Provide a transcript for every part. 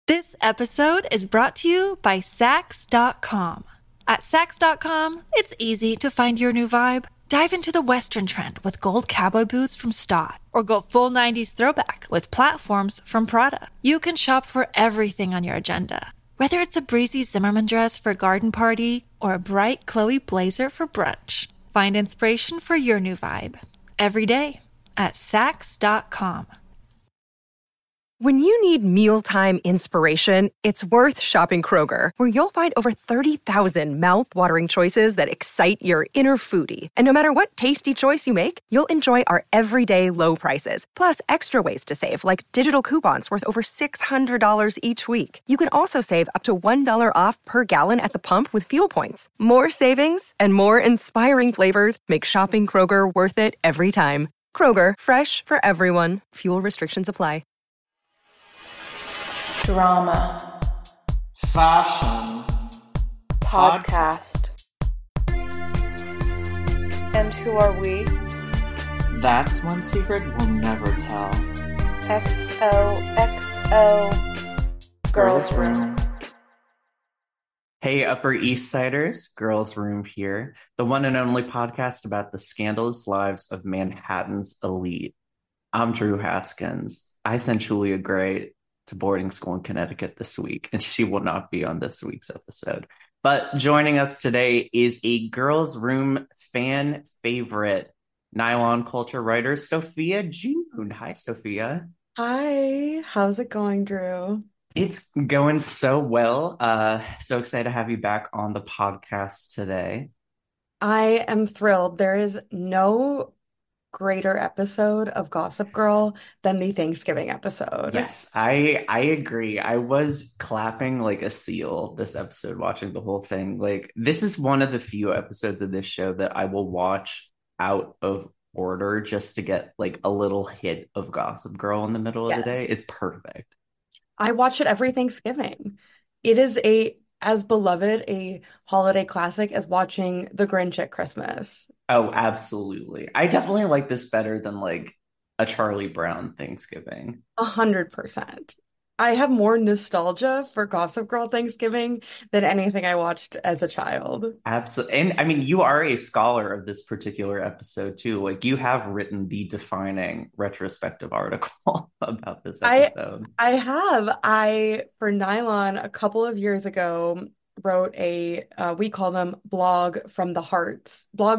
This episode is brought to you by Sax.com. At Sax.com, it's easy to find your new vibe. Dive into the Western trend with gold cowboy boots from Stott, or go full 90s throwback with platforms from Prada. You can shop for everything on your agenda, whether it's a breezy Zimmermann dress for a garden party or a bright Chloe blazer for brunch. Find inspiration for your new vibe every day at Sax.com. When you need mealtime inspiration, it's worth shopping Kroger, where you'll find over 30,000 mouth-watering choices that excite your inner foodie. And no matter what tasty choice you make, you'll enjoy our everyday low prices, plus extra ways to save, like digital coupons worth over $600 each week. You can also save up to $1 off per gallon at the pump with fuel points. More savings and more inspiring flavors make shopping Kroger worth it every time. Kroger, fresh for everyone. Fuel restrictions apply. Drama. Fashion. Podcast. And who are we? That's one secret we'll never tell. XOXO Girls Room. Hey, Upper East Siders, Girls Room here, the one and only podcast about the scandalous lives of Manhattan's elite. I'm Drew Haskins. I sent Julia Gray to boarding school in Connecticut this week, and she will not be on this week's episode. But joining us today is a Girls Room fan favorite, nylon culture writer, Sophia June. Hi, Sophia. Hi, how's it going, Drew? It's going so well. So excited to have you back on the podcast today. I am thrilled. There is no greater episode of Gossip Girl than the Thanksgiving episode. Yes, I agree. I was clapping like a seal this episode, watching the whole thing. Like, this is one of the few episodes of this show that I will watch out of order just to get like a little hit of Gossip Girl in the middle of the day. It's perfect. I watch it every Thanksgiving. It is as beloved a holiday classic as watching The Grinch at Christmas. Oh, absolutely. I definitely like this better than like a Charlie Brown Thanksgiving. 100%. I have more nostalgia for Gossip Girl Thanksgiving than anything I watched as a child. Absolutely. And I mean, you are a scholar of this particular episode too. Like, you have written the defining retrospective article about this episode. For Nylon, a couple of years ago, wrote we call them blogs from the heart.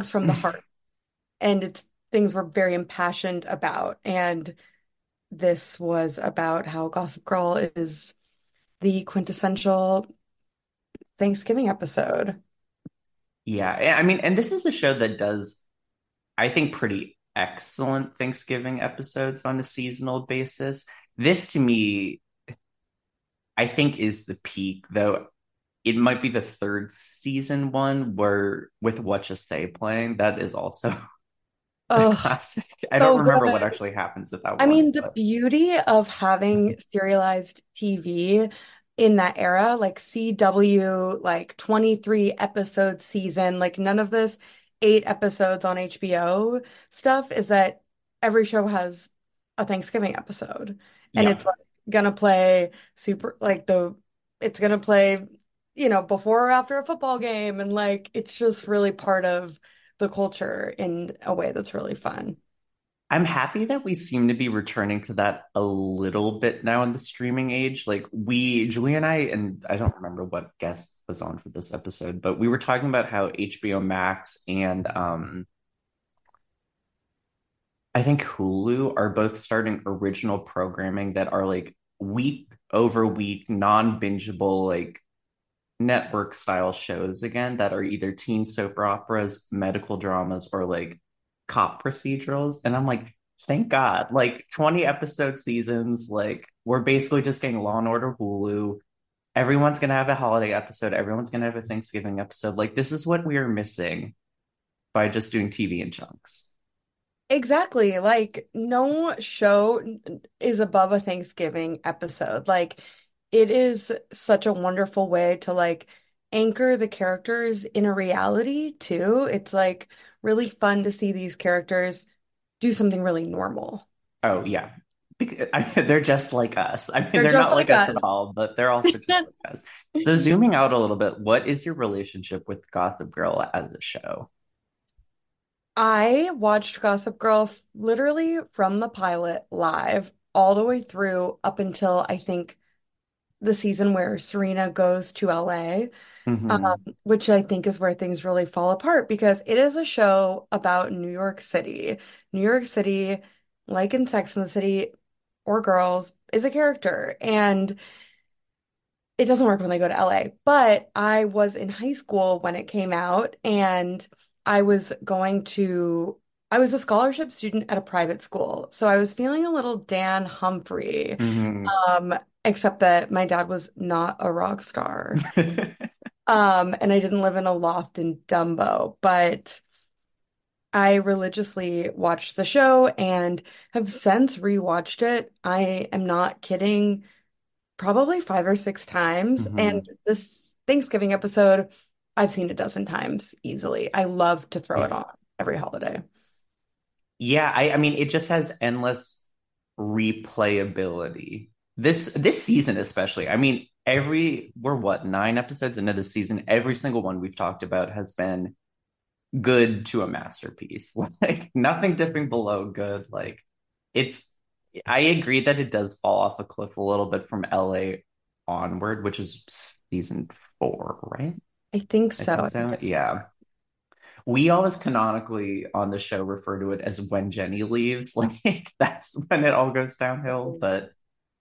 And it's things we're very impassioned about. And this was about how Gossip Girl is the quintessential Thanksgiving episode. Yeah, I mean, and this is a show that does, I think, pretty excellent Thanksgiving episodes on a seasonal basis. This, to me, I think is the peak, though it might be the third season one where with What You Say playing, that is also a classic. I don't remember what actually happens at that one. I mean, the beauty of having serialized TV in that era, like CW, like 23 episode season, like none of this 8 episodes on HBO stuff, is that every show has a Thanksgiving episode. And it's like gonna play it's gonna play, before or after a football game. And like, it's just really part of the culture in a way that's really fun. I'm happy that we seem to be returning to that a little bit now in the streaming age. Like, Julie and I don't remember what guest was on for this episode, but we were talking about how HBO Max and I think Hulu are both starting original programming that are like week over week, non-bingeable, like network style shows again, that are either teen soap operas, medical dramas, or like cop procedurals. And I'm like, thank God. Like, 20 episode seasons, like, we're basically just getting Law and Order Hulu. Everyone's gonna have a holiday episode, everyone's gonna have a Thanksgiving episode. Like, this is what we are missing by just doing TV in chunks. Exactly. Like, no show is above a Thanksgiving episode. Like, it is such a wonderful way to like anchor the characters in a reality too. It's like really fun to see these characters do something really normal. Oh yeah, They're just like us. I mean, They're they're just not like like us us. at all, but they're also just like us. So zooming out a little bit, what is your relationship with Gossip Girl as a show? I watched Gossip Girl literally from the pilot live all the way through up until I think the season where Serena goes to LA, Hmm. which I think is where things really fall apart because it is a show about New York City. New York City, like in Sex and the City or Girls, is a character. And it doesn't work when they go to LA. But I was in high school when it came out, and I was going to, I was a scholarship student at a private school. So I was feeling a little Dan Humphrey, Hmm. um, except that my dad was not a rock star. And I didn't live in a loft in Dumbo, but I religiously watched the show and have since rewatched it. I am not kidding probably 5 or 6 times. And Hmm. this Thanksgiving episode, I've seen a dozen times easily. I love to throw it Yeah. on every holiday. Yeah, I mean, it just has endless replayability. This season especially. I mean, we're what, 9 episodes into the season. Every single one we've talked about has been good to a masterpiece. Like nothing dipping below good. Like it's I agree that it does fall off a cliff a little bit from LA onward, which is season 4, right? I think I so. think I think so. Yeah. We always canonically on the show refer to it as when Jenny leaves. Like that's when it all goes downhill. But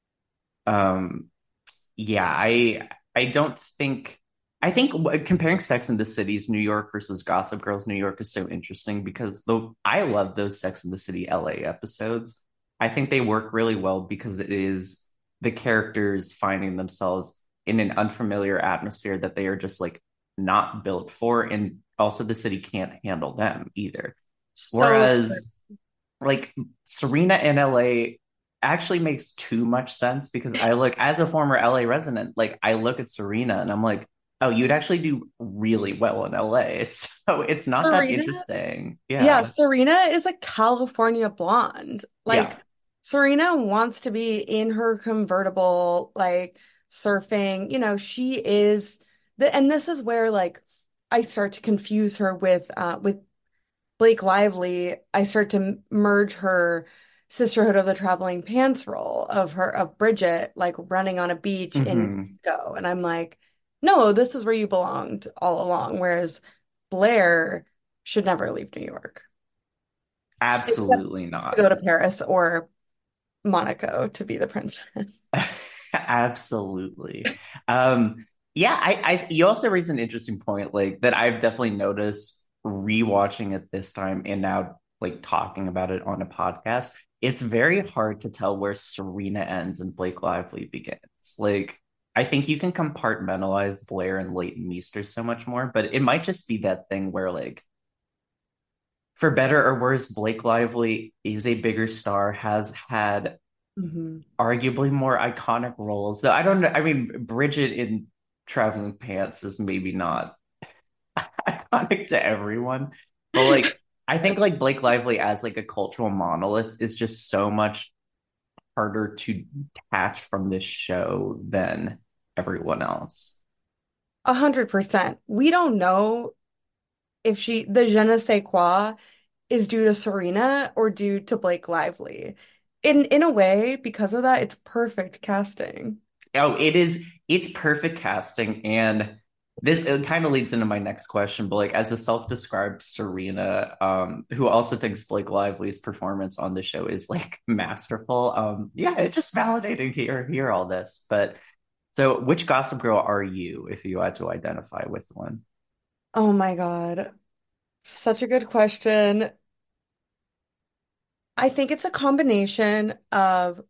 um yeah, I don't think I think comparing Sex and the City's New York versus Gossip Girl's New York is so interesting because though I love those Sex and the City LA episodes. I think they work really well because it is the characters finding themselves in an unfamiliar atmosphere that they are just like not built for, and also the city can't handle them either. so Whereas like Serena in LA actually makes too much sense because I look as a former LA resident, like I look at Serena and I'm like, oh, you'd actually do really well in LA. So it's not that Serena, interesting. yeah, Yeah. Serena is a California blonde. Yeah. Like Serena wants to be in her convertible, like surfing. She is and this is where like I start to confuse her with Blake Lively. I start to merge her Sisterhood of the Traveling Pants role of Bridget like running on a beach in Hmm. Mexico. And I'm like, no, this is where you belonged all along. Whereas Blair should never leave New York, except Absolutely to go not. to Paris or Monaco to be the princess. Absolutely. Yeah, you also raised an interesting point, like that I've definitely noticed rewatching it this time and now like talking about it on a podcast. It's very hard to tell where Serena ends and Blake Lively begins. Like, I think you can compartmentalize Blair and Leighton Meester so much more, but it might just be that thing where like for better or worse, Blake Lively is a bigger star, has had Mhm. arguably more iconic roles. Though I don't know. I mean, Bridget in Traveling Pants is maybe not iconic to everyone, but like I think like Blake Lively as like a cultural monolith is just so much harder to detach from this show than everyone else. 100%. We don't know if the je ne sais quoi is due to Serena or due to Blake Lively. In a way, because of that, it's perfect casting. Oh, it's perfect casting, and this it kind of leads into my next question, but like as a self-described Serena, who also thinks Blake Lively's performance on the show is like masterful. Yeah, it's just validating hear all this. But so which Gossip Girl are you if you had to identify with one? Oh my God. Such a good question. I think it's a combination of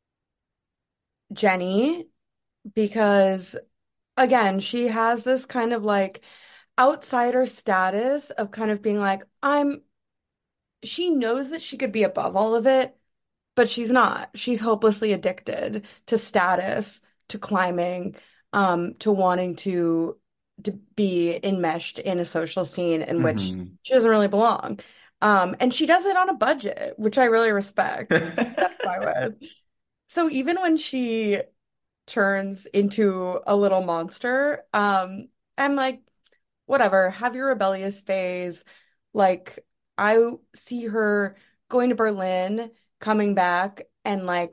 Jenny because again, she has this kind of like outsider status of kind of being like, she knows that she could be above all of it, but she's not. She's hopelessly addicted to status, to climbing, to wanting to be enmeshed in a social scene in which Hmm. she doesn't really belong. And she does it on a budget, which I really respect and identify with. So even when she turns into a little monster, I'm like, whatever, have your rebellious phase. Like, I see her going to Berlin, coming back, and like,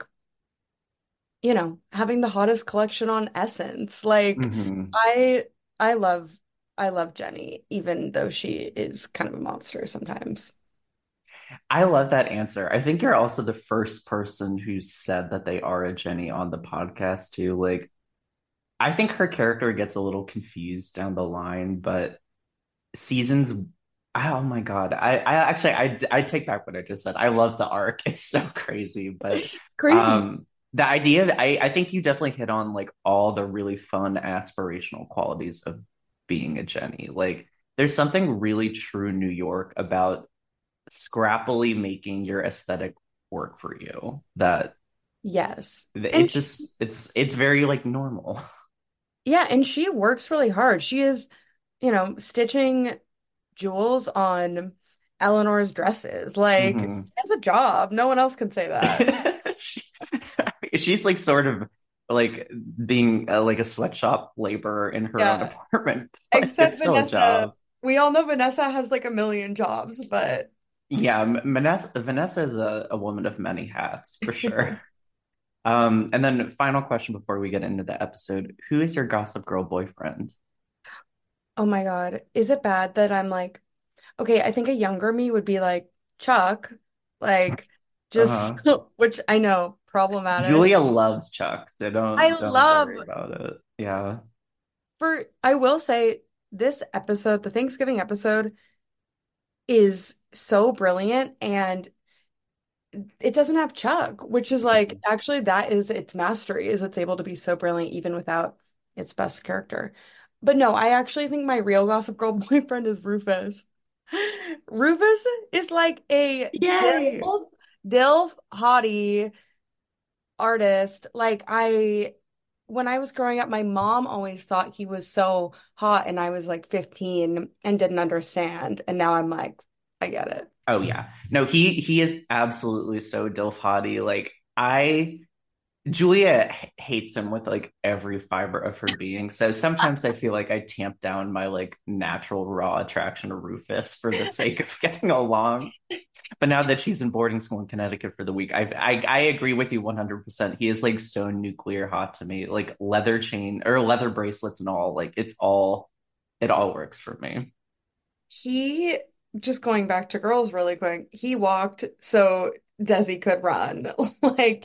having the hottest collection on Essence. Like, Mhm. I I love I love Jenny, even though she is kind of a monster sometimes. I love that answer. I think you're also the first person who said that they are a Jenny on the podcast too. Like, I think her character gets a little confused down the line, but seasons. Oh my God. I take back what I just said. I love the arc. It's so crazy. But Crazy. the idea that I think you definitely hit on like all the really fun aspirational qualities of being a Jenny. Like there's something really true New York about scrappily making your aesthetic work for you that Yes. it And just it's very like normal. yeah, and she works really hard. She is, stitching jewels on Eleanor's dresses. Like, she Mhm. has a job. No one else can say that. She, she's like sort of like being like a sweatshop laborer in her own Yeah. apartment, but Except it's still a Vanessa. job. We all know Vanessa has like a million jobs, but Yeah, Vanessa is a woman of many hats for sure. And then final question before we get into the episode: who is your Gossip Girl boyfriend? oh my God. Is it bad that I'm like, okay, I think a younger me would be like Chuck, like just Uh, which I know problematic. Julia loves Chuck, so I don't love worry about it. Yeah. I will say this episode, the Thanksgiving episode, is so brilliant and it doesn't have Chuck, which is like actually that is its mastery, is it's able to be so brilliant even without its best character. But no, I actually think my real Gossip Girl boyfriend is Rufus. Rufus is like a Yay! DILF hottie artist. When I was growing up, my mom always thought he was so hot, and I was like 15 and didn't understand. And now I'm like, I get it. Oh yeah. No, he is absolutely so Dilf Hottie. Like I Julia hates him with like every fiber of her being. So sometimes I feel like I tamp down my like natural raw attraction to Rufus for the sake of getting along. But now that she's in boarding school in Connecticut for the week, I agree with you 100%. He is like so nuclear hot to me. Like leather chain or leather bracelets and all. Like it all works for me. He, just going back to girls really quick, he walked so Desi could run. Like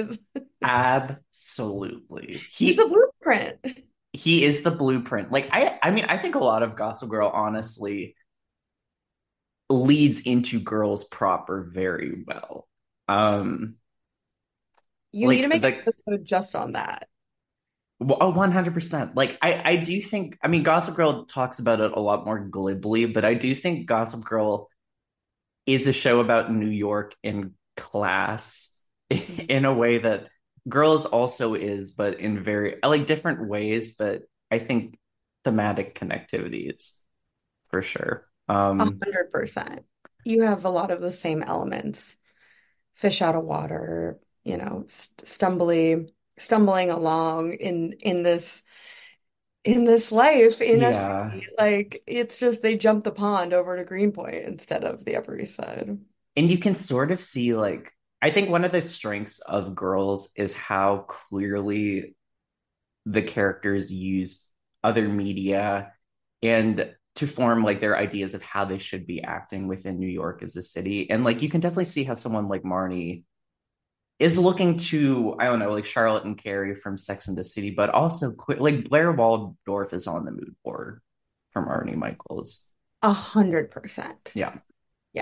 Absolutely. he's the blueprint. He is the blueprint. Like I mean I think a lot of Gossip Girl honestly leads into girls proper very well. Um You need to like make an the episode just on that. oh, 100%. Like I do think I mean Gossip Girl talks about it a lot more glibly, but I do think Gossip Girl is a show about New York and class in a way that Girls also is, but in very like different ways, but I think thematic connectivities for sure. 100%. You have a lot of the same elements. Fish out of water, stumbling along in this life in Yeah. SC. Like it's just they jump the pond over to Greenpoint instead of the Upper East Side. And you can sort of see like I think one of the strengths of Girls is how clearly the characters use other media and to form like their ideas of how they should be acting within New York as a city. And like you can definitely see how someone like Marnie is looking to, I don't know, like Charlotte and Carrie from Sex and the City, but also like Blair Waldorf is on the mood board from Arnie Michaels. 100%. Yeah. Yeah.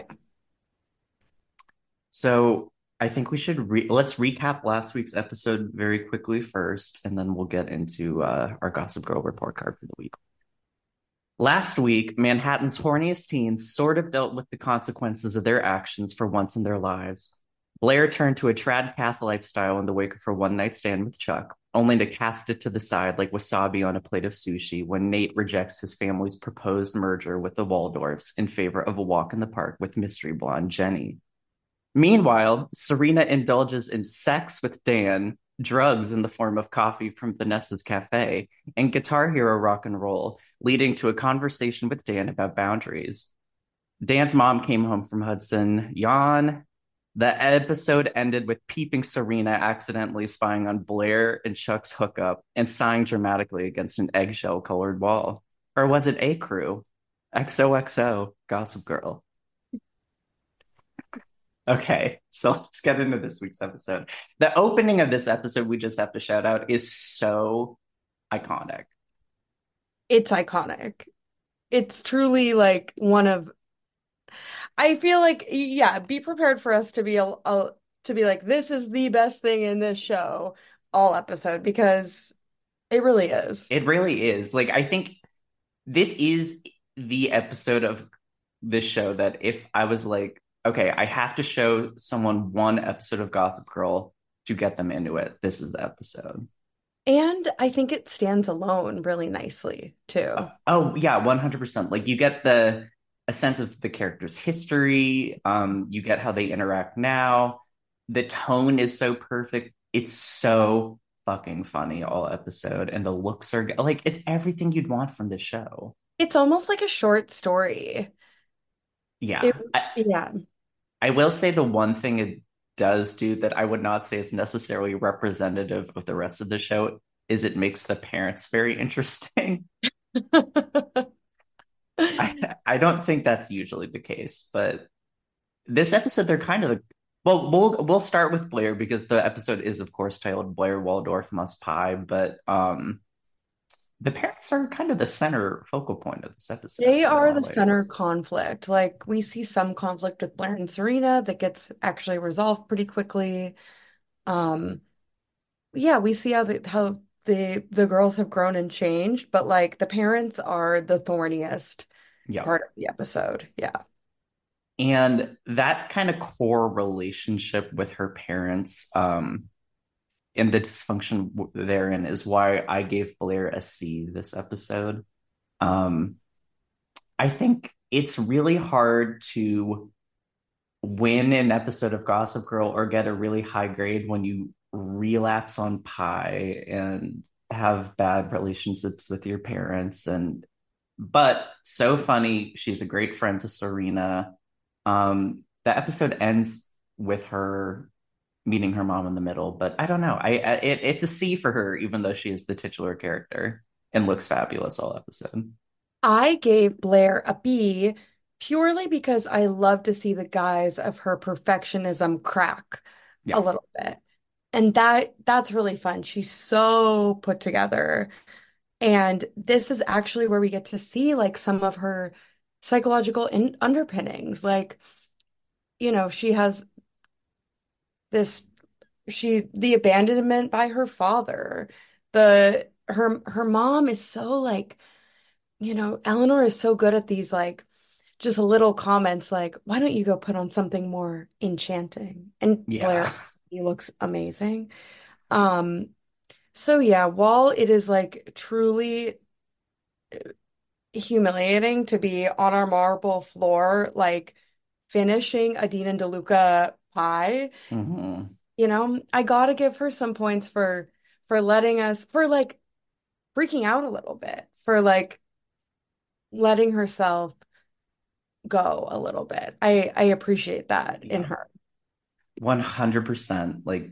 So I think we should let's recap last week's episode very quickly first, and then we'll get into our Gossip Girl report card for the week. Last week, Manhattan's horniest teens sort of dealt with the consequences of their actions for once in their lives. Blair turned to a trad path lifestyle in the wake of her one night stand with Chuck, only to cast it to the side like wasabi on a plate of sushi when Nate rejects his family's proposed merger with the Waldorfs in favor of a walk in the park with mystery blonde Jenny. Meanwhile, Serena indulges in sex with Dan, drugs in the form of coffee from Vanessa's cafe, and Guitar Hero rock and roll, leading to a conversation with Dan about boundaries. Dan's mom came home from Hudson. Yawn. The episode ended with peeping Serena accidentally spying on Blair and Chuck's hookup and sighing dramatically against an eggshell colored wall. Or was it A Crew? XOXO, Gossip Girl. Okay, so let's get into this week's episode. The opening of this episode, we just have to shout out, is so iconic. It's iconic. It's truly like one of, I feel like, yeah, be prepared for us to be to be like, this is the best thing in this show all episode, because it really is. It really is. Like, I think this is the episode of this show that if I was like, okay, I have to show someone one episode of Gossip Girl to get them into it, this is the episode. And I think it stands alone really nicely too. Oh yeah, 100%. Like you get a sense of the character's history. You get how they interact now. The tone is so perfect. It's so fucking funny all episode, and the looks are like it's everything you'd want from this show. It's almost like a short story. Yeah. Yeah. I will say the one thing it does do that I would not say is necessarily representative of the rest of the show is it makes the parents very interesting. I don't think that's usually the case, but this episode they're kind of well, we'll start with Blair because the episode is of course titled Blair Waldorf Must Pie, but the parents are kind of the center focal point of this episode. They are the center conflict. Like we see some conflict with Blair and Serena that gets actually resolved pretty quickly. Yeah, we see how the girls have grown and changed, but like the parents are the thorniest part of the episode. Yeah. And that kind of core relationship with her parents, and the dysfunction therein is why I gave Blair a C this episode. I think it's really hard to win an episode of Gossip Girl or get a really high grade when you relapse on pie and have bad relationships with your parents. But so funny, she's a great friend to Serena. The episode ends with her meeting her mom in the middle, but I don't know. It's a C for her, even though she is the titular character and looks fabulous all episode. I gave Blair a B purely because I love to see the guise of her perfectionism crack a little bit. And that's really fun. She's so put together. And this is actually where we get to see like some of her psychological underpinnings. Like, you know, she has the abandonment by her father. Her mom is so like, you know, Eleanor is so good at these like just little comments like, why don't you go put on something more enchanting? And Blair, he looks amazing. So yeah, while it is like truly humiliating to be on our marble floor, like finishing a Dean and DeLuca pie, you know, I gotta give her some points for letting us, for like freaking out a little bit, for like letting herself go a little bit. I appreciate that in her. 100%. Like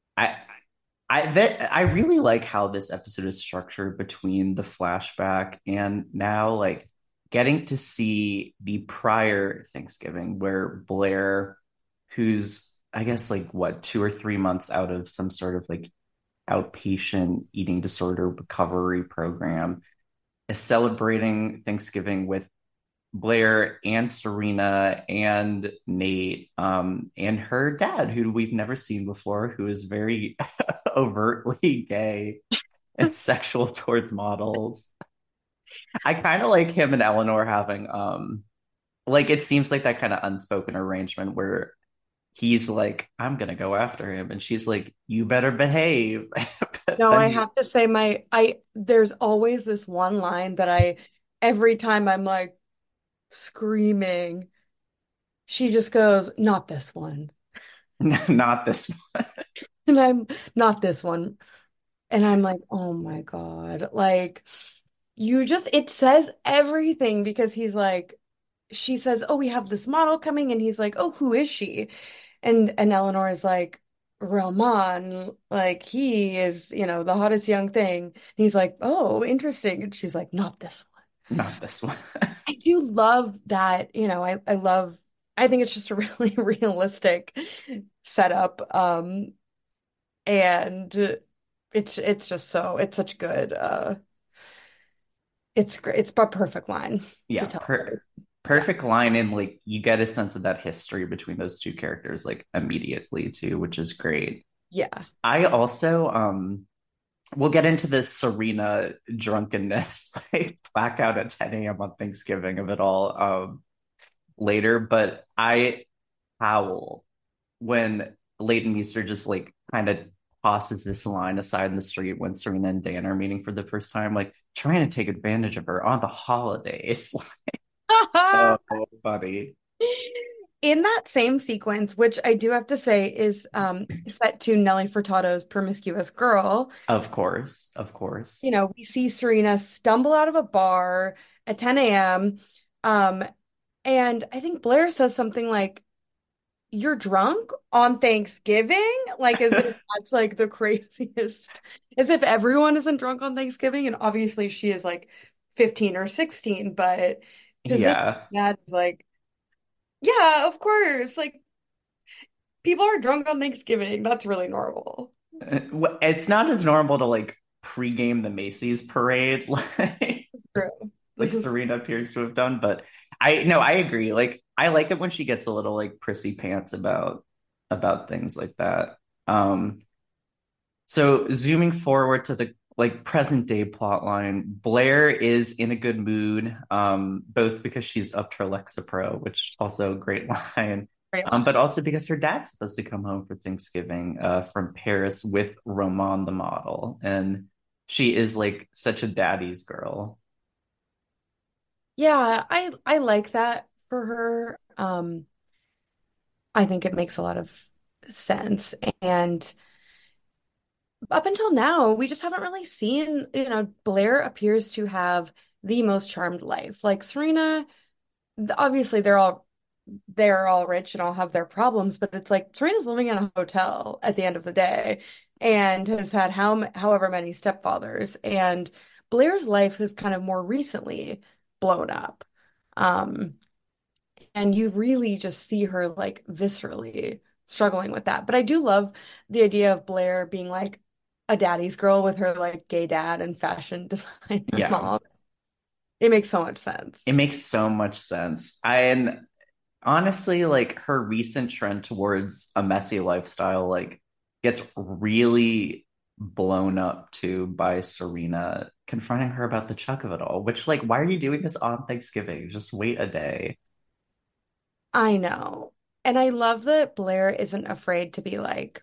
I really like how this episode is structured between the flashback and now like getting to see the prior Thanksgiving where Blair, who's I guess like what 2 or 3 months out of some sort of like outpatient eating disorder recovery program, is celebrating Thanksgiving with Blair and Serena and Nate, and her dad, who we've never seen before, who is very overtly gay and sexual towards models. I kind of like him and Eleanor having, like it seems like that kind of unspoken arrangement where he's like, I'm gonna go after him, and she's like, you better behave. No, I And have to say there's always this one line that every time I'm like screaming, she just goes, "Not this one." not this one. And I'm not this one. And I'm like, "Oh my God." Like it says everything because she says, "Oh, we have this model coming," and he's like, "Oh, who is she?" And Eleanor is like, "Roman, like he is, the hottest young thing." And he's like, "Oh, interesting." And she's like, "Not this one." Not this one. I do love that, I think it's just a really realistic setup. And it's just it's such good, it's great. It's a perfect line to Yeah, tell. Yeah. perfect line, and like you get a sense of that history between those two characters like immediately too, which is great. Yeah. I also we'll get into this Serena drunkenness, like blackout at 10 a.m. on Thanksgiving of it all later, but I howl when Leighton Meester just like kind of tosses this line aside in the street when Serena and Dan are meeting for the first time, like trying to take advantage of her on the holidays. So funny. In that same sequence, which I do have to say is set to Nelly Furtado's Promiscuous Girl, Of course, of course. we see Serena stumble out of a bar at 10 a.m. Um, and I think Blair says something like, "You're drunk on Thanksgiving?" Like as if that's like the craziest, as if everyone isn't drunk on Thanksgiving. And obviously she is like 15 or 16, but to think Yeah. that is like, yeah, of course. Like people are drunk on Thanksgiving. That's really normal. It's not as normal to like pregame the Macy's parade True. like This is Serena appears to have done, but I no, I agree. Like I like it when she gets a little like prissy pants about things like that. Um so zooming forward to the like present day plot line, Blair is in a good mood, both because she's upped her Lexapro, which also a great line, a great line. but also because her dad's supposed to come home for Thanksgiving from Paris with Roman the model. And she is like such a daddy's girl. Yeah, I like that for her. I think it makes a lot of sense. And up until now, we just haven't really seen, Blair appears to have the most charmed life. Like Serena, obviously they're all rich and all have their problems, but it's like Serena's living in a hotel at the end of the day and has had however many stepfathers. And Blair's life has kind of more recently blown up. Um, and you really just see her like viscerally struggling with that. But I do love the idea of Blair being like a daddy's girl with her like gay dad and fashion designer Yeah, mom. It makes so much sense. it makes so much sense. And honestly, like her recent trend towards a messy lifestyle, like gets really blown up too by Serena confronting her about the chuck of it all, which like, why are you doing this on Thanksgiving? Just wait a day. I know. And I love that Blair isn't afraid to be like,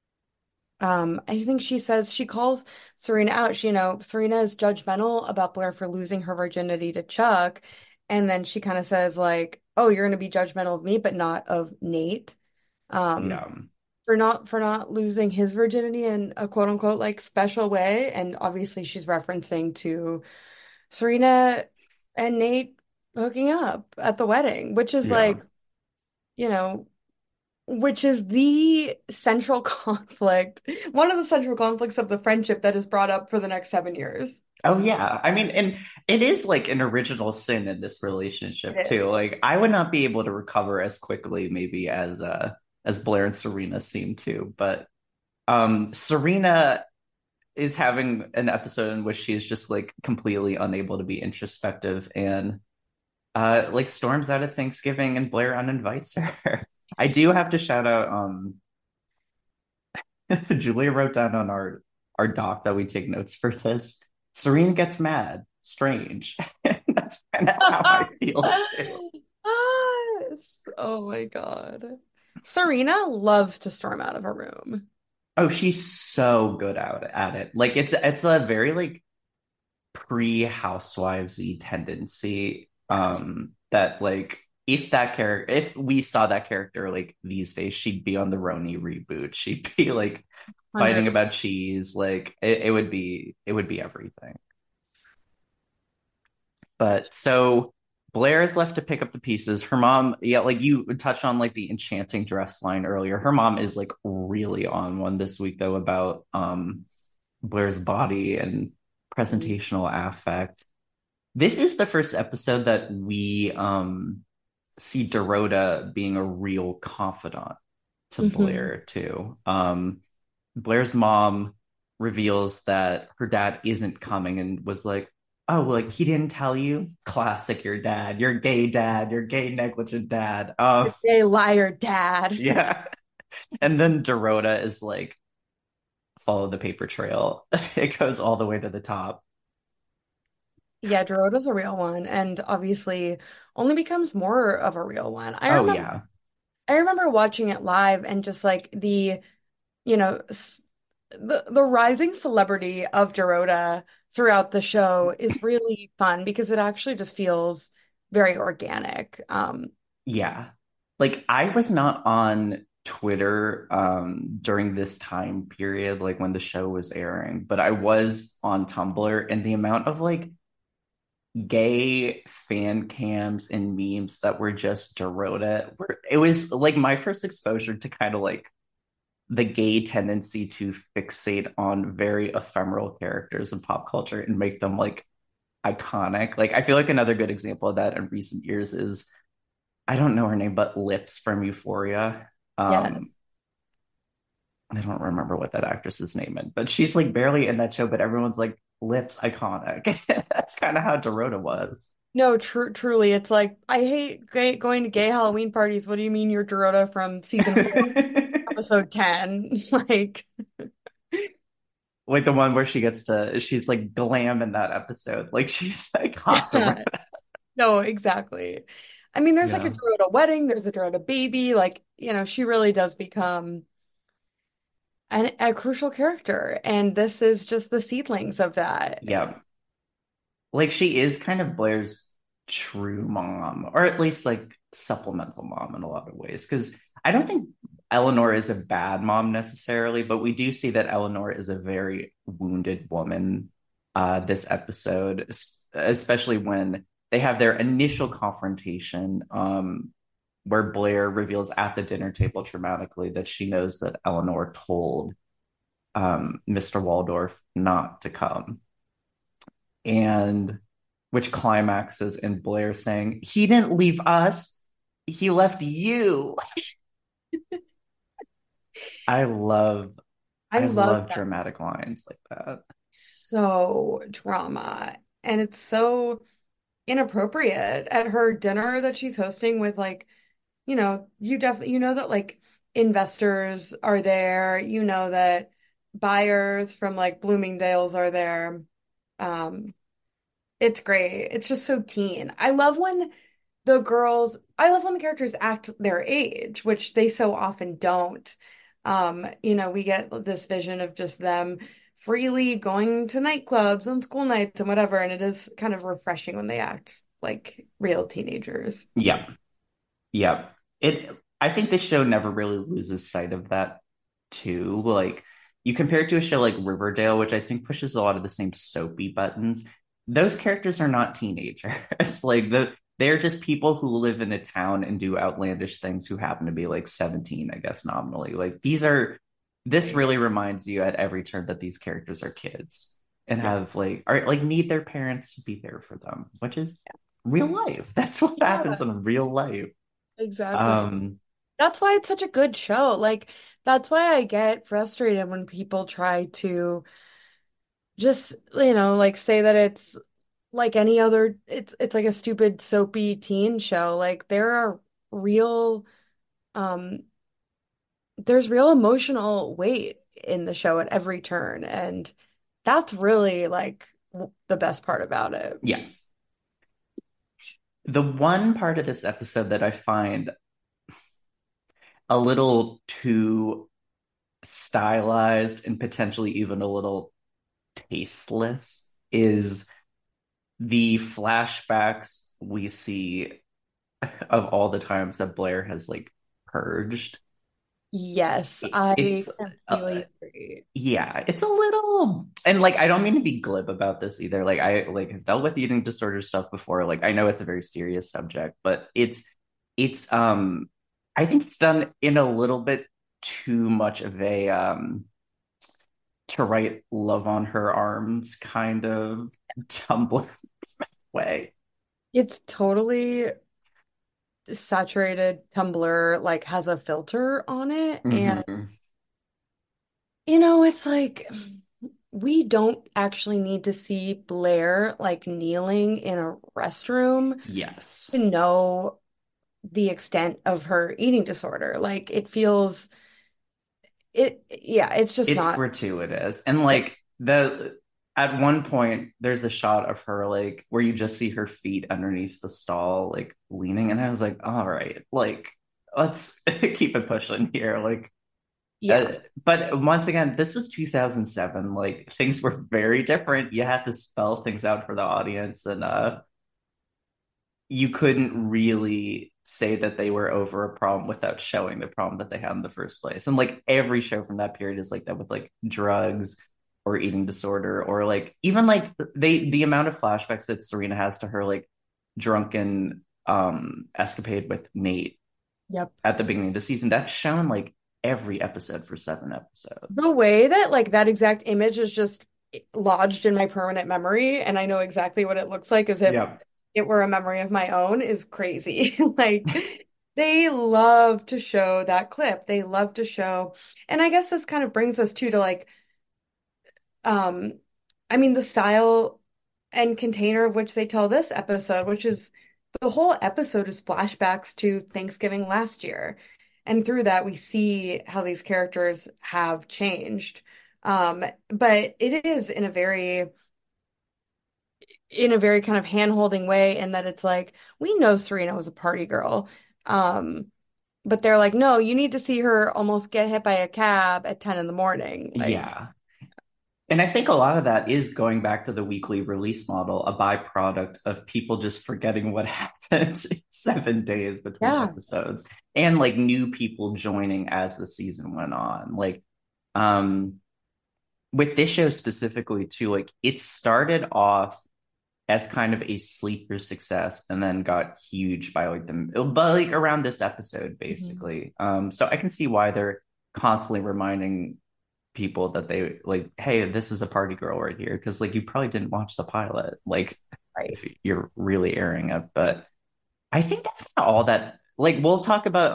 I think she calls Serena out. Serena is judgmental about Blair for losing her virginity to Chuck. And then she kind of says like, "Oh, you're going to be judgmental of me, but not of Nate." Um, Yeah. for not losing his virginity in a quote unquote like special way. And obviously she's referencing to Serena and Nate hooking up at the wedding, which is Yeah. like, you know, which is the central conflict, one of the central conflicts of the friendship that is brought up for the next 7 years. Oh yeah. I mean, and it is like an original sin in this relationship It too. is. Like I would not be able to recover as quickly maybe as Blair and Serena seem to, but Serena is having an episode in which she is just like completely unable to be introspective and like storms out at Thanksgiving and Blair uninvites her. I do have to shout out Julia wrote down on our doc that we take notes for this. Serena gets mad. Strange. That's kind of how I feel too. Oh my God. Serena loves to storm out of a room. Oh, she's so good at it. Like it's a very like pre-Housewivesy tendency. Yes. That like if that character if we saw that character like these days, she'd be on the Roni reboot. She'd be like fighting 100. about cheese. Like it would be everything. But so Blair is left to pick up the pieces. Her mom, yeah, like you touched on like the enchanting dress line earlier. Her mom is like really on one this week though about Blair's body and presentational affect. This is the first episode that we see Dorota being a real confidant to Mhm. Blair too. Blair's mom reveals that her dad isn't coming and was like, "Oh, like he didn't tell you? Classic your dad, your gay dad, your gay negligent dad." Gay liar dad. Yeah. And then Dorota is like, "Follow the paper trail." It goes all the way to the top. Yeah, Dorota's a real one, and obviously only becomes more of a real one. Oh yeah. I remember watching it live and just like the, you know, the rising celebrity of Dorota throughout the show is really fun because it actually just feels very organic. Yeah. Like I was not on Twitter during this time period, like when the show was airing, but I was on Tumblr and the amount of like gay fan cams and memes that were just Dorota were it was like my first exposure to kind of like the gay tendency to fixate on very ephemeral characters in pop culture and make them like iconic. Like I feel like another good example of that in recent years is I don't know her name, but Lips from Euphoria. Yeah. I don't remember what that actress's name is, but she's like barely in that show, but everyone's like Lips iconic. That's kind of how Dorota was. No, truly, it's like I hate going to gay Halloween parties. What do you mean you're Dorota from season 4, episode 10? Like, Like the one where she's like glam in that episode. Like she's like hot Dorota. yeah, no, exactly. I mean, there's like a Yeah. Dorota wedding, there's a Dorota baby. Like, she really does become a crucial character, and this is just the seedlings of that. Yeah. Like she is kind of Blair's true mom, or at least like supplemental mom in a lot of ways. Because I don't think Eleanor is a bad mom necessarily, but we do see that Eleanor is a very wounded woman this episode, especially when they have their initial confrontation, where Blair reveals at the dinner table dramatically that she knows that Eleanor told Mr. Waldorf not to come and which climaxes in Blair saying, "He didn't leave us, he left you." I love I I love love that. dramatic lines like that. So drama. And it's so inappropriate at her dinner that she's hosting with like, you know that like investors are there, you know that buyers from like Bloomingdale's are there. Um, it's great. It's just so teen. I love when the characters act their age, which they so often don't. We get this vision of just them freely going to nightclubs and school nights and whatever, and it is kind of refreshing when they act like real teenagers. Yeah. Yeah. It I think the show never really loses sight of that too. Like you compare it to a show like Riverdale, which I think pushes a lot of the same soapy buttons. Those characters are not teenagers. Like they're just people who live in a town and do outlandish things who happen to be like 17, I guess nominally. Like this really reminds you at every turn that these characters are kids and Yeah. have like are like need their parents to be there for them, which is real life. That's what Yeah, happens in real life. exactly. Um, That's why it's such a good show. Like, that's why I get frustrated when people try to just, like say that it's like any other, it's like a stupid soapy teen show. Like there are real, um, there's real emotional weight in the show at every turn. And that's really like the best part about it. yeah. The one part of this episode that I find a little too stylized and potentially even a little tasteless is the flashbacks we see of all the times that Blair has like purged. Yes, It's I completely agree. yeah, it's a little, and like I don't mean to be glib about this either. Like I like have dealt with eating disorder stuff before. Like I know it's a very serious subject, but it's I think it's done in a little bit too much of a to write love on her arms kind of Tumblr way. It's totally saturated. Tumblr like has a filter on it, and Hmm. it's like we don't actually need to see Blair like kneeling in a restroom Yes. to know the extent of her eating disorder. Like it feels yeah, it's just It's not. gratuitous. And like the at one point there's a shot of her like where you just see her feet underneath the stall like leaning and I was like, all right, like let's keep it pushing here. Like Yeah. but once again, this was 2007. Like things were very different. You had to spell things out for the audience and you couldn't really say that they were over a problem without showing the problem that they had in the first place. And like every show from that period is like that with like drugs or eating disorder or like even like the amount of flashbacks that Serena has to her like drunken escapade with Nate Yep. at the beginning of the season that's shown like every episode for 7 episodes. The way that like that exact image is just lodged in my permanent memory and I know exactly what it looks like as if Yeah. it were a memory of my own is crazy. Like they love to show that clip. They love to show, and I guess this kind of brings us to like um I mean the style and container of which they tell this episode, which is the whole episode is flashbacks to Thanksgiving last year. And through that, we see how these characters have changed. But it is in a very kind of hand-holding way, in that it's like, we know Serena was a party girl. Um, but they're like, no, you need to see her almost get hit by a cab at 10 in the morning. Like, Yeah. And I think a lot of that is going back to the weekly release model, a byproduct of people just forgetting what happened in 7 days between yeah. episodes and like new people joining as the season went on. Like, um, with this show specifically, too, like it started off as kind of a sleeper success and then got huge by like but like around this episode, Mhm. basically. So I can see why they're constantly reminding people that they like, hey, this is a party girl right here. Cause like you probably didn't watch the pilot, like Right. if you're really airing it. But I think that's kind of all that like we'll talk about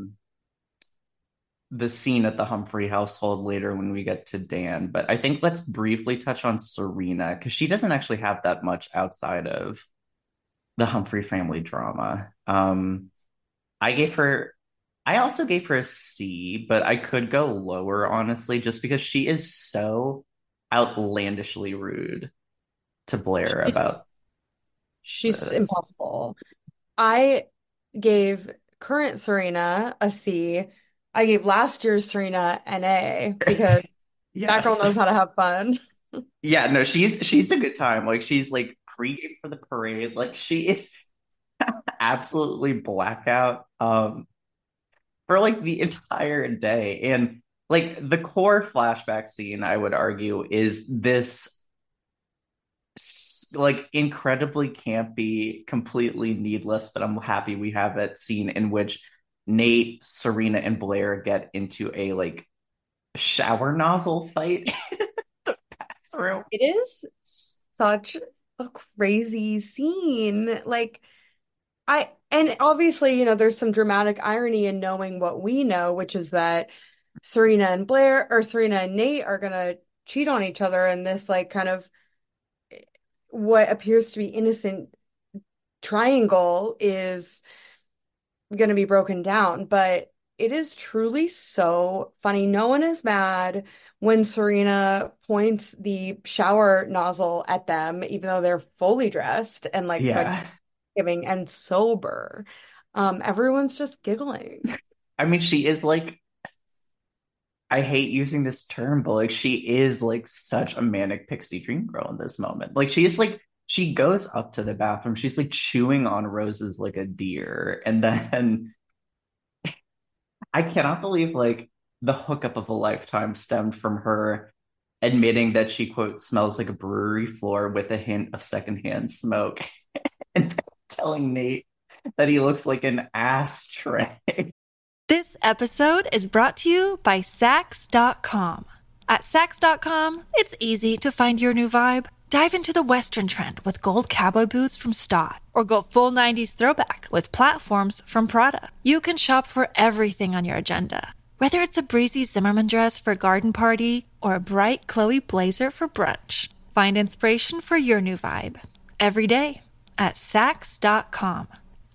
the scene at the Humphrey household later when we get to Dan, but I think let's briefly touch on Serena because she doesn't actually have that much outside of the Humphrey family drama. I gave her I also gave her a C, but I could go lower, honestly, just because she is so outlandishly rude to Blair She's, about she's this. impossible. I gave current Serena a C. I gave last year's Serena an A because that girl Yes. knows how to have fun. Yeah, no, she's a good time. Like she's like pregame for the parade. Like she is absolutely blackout for like the entire day. And like the core flashback scene, I would argue, is this like incredibly campy, completely needless, but I'm happy we have it scene in which Nate, Serena, and Blair get into a like shower nozzle fight through. It is such a crazy scene. Like and obviously, there's some dramatic irony in knowing what we know, which is that Serena and Nate are gonna cheat on each other, and this like kind of what appears to be innocent triangle is going to be broken down, but it is truly so funny. No one is mad when Serena points the shower nozzle at them, even though they're fully dressed and like ready Yeah. for giving and sober. Everyone's just giggling. I mean, she is like I hate using this term, but like she is like such a manic pixie dream girl in this moment. Like she is like she goes up to the bathroom, she's like chewing on roses like a deer, and then I cannot believe like the hookup of a lifetime stemmed from her admitting that she quote smells like a brewery floor with a hint of secondhand smoke and telling Nate that he looks like an ashtray. This episode is brought to you by Sax.com. At Sax.com, it's easy to find your new vibe. Dive into the Western trend with gold cowboy boots from Stott, or go full 90s throwback with platforms from Prada. You can shop for everything on your agenda, whether it's a breezy Zimmermann dress for a garden party or a bright Chloe blazer for brunch. Find inspiration for your new vibe every day at Sax.com.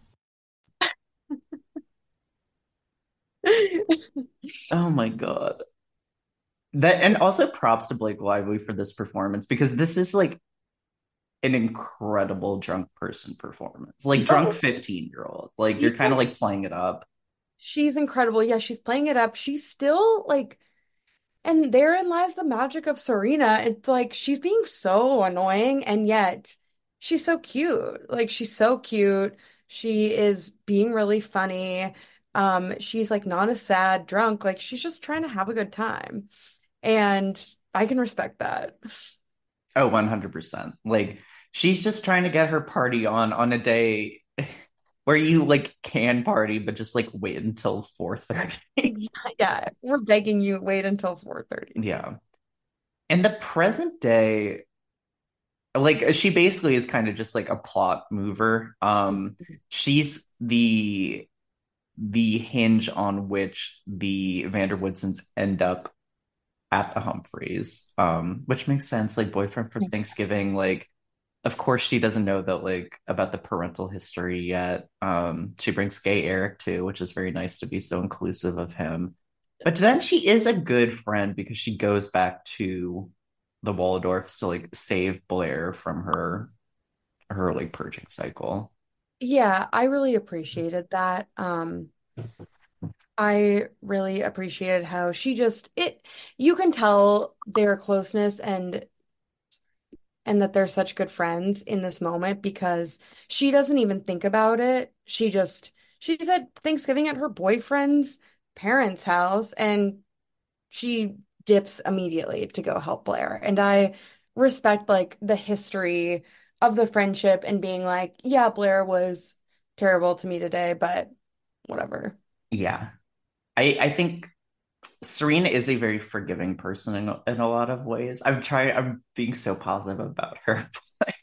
Oh my God. That and also props to Blake Lively for this performance because this is like an incredible drunk person performance. Like drunk Oh, 15-year-old. Like you're kind yeah, of like playing it up. she's incredible. Yeah, she's playing it up. She's still like, and therein lies the magic of Serena. It's like she's being so annoying, and yet she's so cute. Like she's so cute. She is being really funny. She's like not a sad drunk. Like she's just trying to have a good time. And I can respect that. Oh, 100%. Like she's just trying to get her party on a day where you like can party, but just like wait until 4:30. Yeah, we're begging you wait until 4:30. Yeah. In the present day, like she basically is kind of just like a plot mover. She's the hinge on which the Vanderwoodsons end up at the Humphreys, which makes sense. Like boyfriend from Makes sense. Thanksgiving, like of course she doesn't know that like about the parental history yet. She brings gay Eric too, which is very nice to be so inclusive of him. But then she is a good friend because she goes back to the Waldorfs to like save Blair from her like purging cycle. Yeah, I really appreciated that. I really appreciated how she just it you can tell their closeness and that they're such good friends in this moment because she doesn't even think about it. She's at Thanksgiving at her boyfriend's parents' house and she dips immediately to go help Blair. And I respect like the history of the friendship and being like, yeah, Blair was terrible to me today, but whatever. Yeah. I think Serena is a very forgiving person in a lot of ways. I'm being so positive about her. Like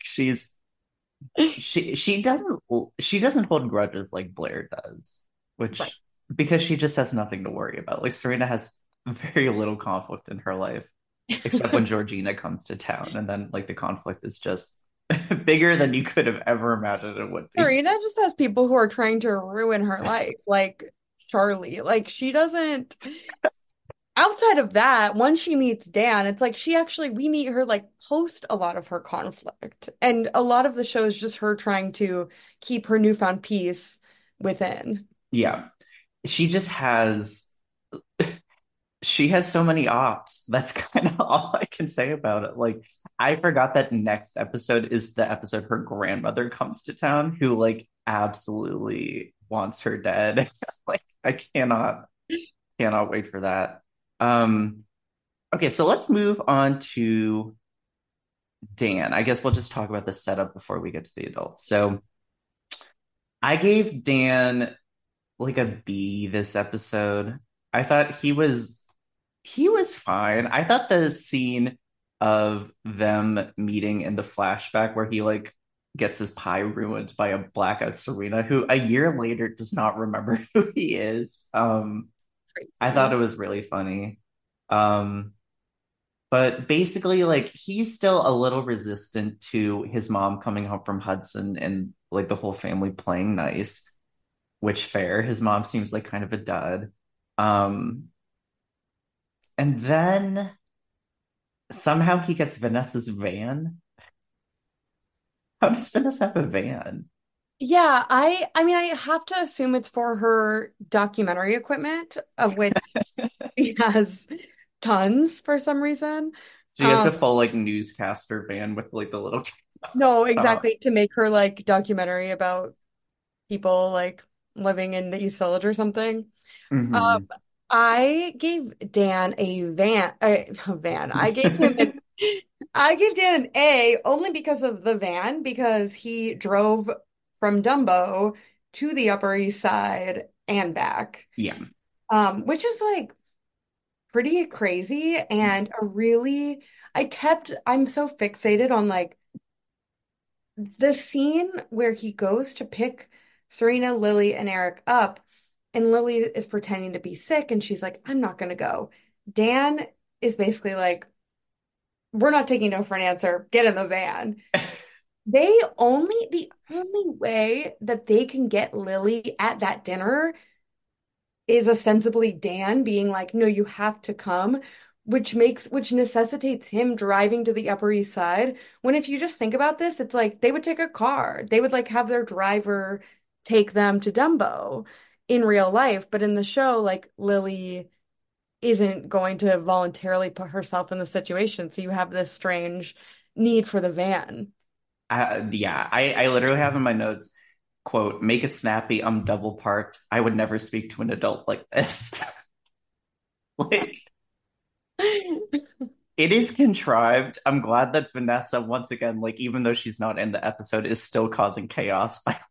she doesn't hold grudges like Blair does, Right. which because she just has nothing to worry about. Like Serena has very little conflict in her life, except when Georgina comes to town, and then like the conflict is just bigger than you could have ever imagined it would be. Serena just has people who are trying to ruin her life, like Charlie. Like she doesn't, outside of that, once she meets Dan, it's like we meet her like post a lot of her conflict. And a lot of the show is just her trying to keep her newfound peace within. Yeah, she just has she has so many ops. That's kind of all I can say about it. Like, I forgot that next episode is the episode her grandmother comes to town, who like absolutely wants her dead. Like, I cannot wait for that. Um, okay, so let's move on to Dan. I guess we'll just talk about the setup before we get to the adults. So I gave Dan like a B this episode. I thought he was fine. I thought the scene of them meeting in the flashback where he like gets his pie ruined by a blackout Serena, who a year later does not remember who he is. I thought Crazy. it was really funny. Um, but basically, like he's still a little resistant to his mom coming home from Hudson and like the whole family playing nice, which fair. His mom seems like kind of a dud. Um, and then somehow he gets Vanessa's van. How does Vanessa have a van? Yeah, I mean I have to assume it's for her documentary equipment, of which she has tons for some reason. She has Um, a full like newscaster van with like the little no, uh, exactly, to make her like documentary about people like living in the East Village or something. Um, mhm. I gave Dan a van. I gave Dan an A only because of the van, because he drove from Dumbo to the Upper East Side and back, Yeah. which is like pretty crazy and a really, I'm so fixated on like the scene where he goes to pick Serena, Lily, and Eric up, and Lily is pretending to be sick, and she's like, I'm not gonna go. Dan is basically like, we're not taking no for an answer. Get in the van. The only way that they can get Lily at that dinner is ostensibly Dan being like, no, you have to come, which necessitates him driving to the Upper East Side. When if you just think about this, it's like they would take a car. They would like have their driver take them to Dumbo in real life. But in the show, like Lily isn't going to voluntarily put herself in the situation. So you have this strange need for the van. Yeah, I literally have in my notes, quote, make it snappy. I'm double parked. I would never speak to an adult like this. Like, it is contrived. I'm glad that Vanessa, once again, like, even though she's not in the episode, is still causing chaos by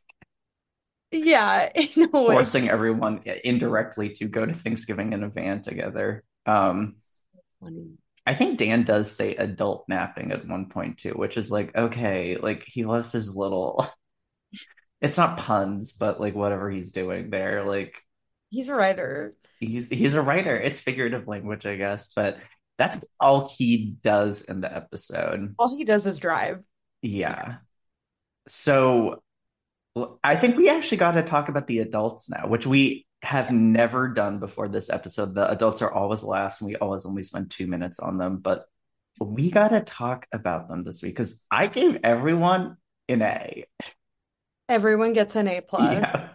Yeah, no, it's forcing everyone indirectly to go to Thanksgiving in a van together. funny. I think Dan does say adult napping at one point too, which is like, okay, like he loves his little, it's not puns, but like whatever he's doing there, like He's a writer. he's a writer. It's figurative language, I guess, but that's all he does in the episode. All he does is drive. Yeah. So I think we actually got to talk about the adults now, which we have never done before this episode. The adults are always last, and we always only spend 2 minutes on them. But we got to talk about them this week because I gave everyone an A. Everyone gets an A plus. Yeah.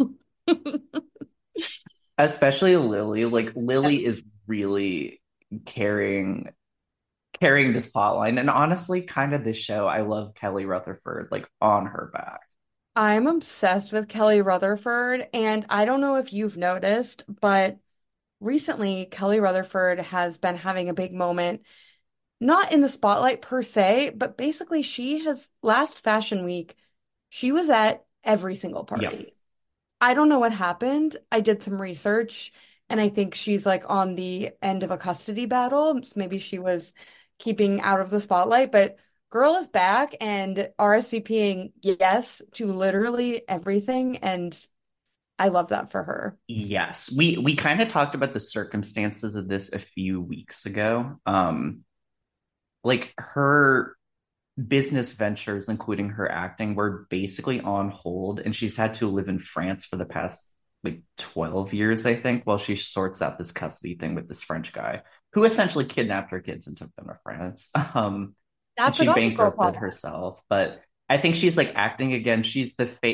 Especially Lily. Like Lily is really carrying carrying this plot line. And honestly, kind of this show, I love Kelly Rutherford like on her back. I'm obsessed with Kelly Rutherford, and I don't know if you've noticed, but recently Kelly Rutherford has been having a big moment, not in the spotlight per se, but basically she has last Fashion Week, she was at every single Yeah. party. I don't know what happened. I did some research and I think she's like on the end of a custody battle. So maybe she was keeping out of the spotlight, but girl is back and RSVPing yes to literally everything. And I love that for her. Yes. We kind of talked about the circumstances of this a few weeks ago. Like her business ventures, including her acting, were basically on hold, and she's had to live in France for the past like 12 years, I think, while she sorts out this custody thing with this French guy who essentially kidnapped her kids and took them to France. And That's a she Gossip Girl bankrupted plot. herself. But I think she's like acting again. She's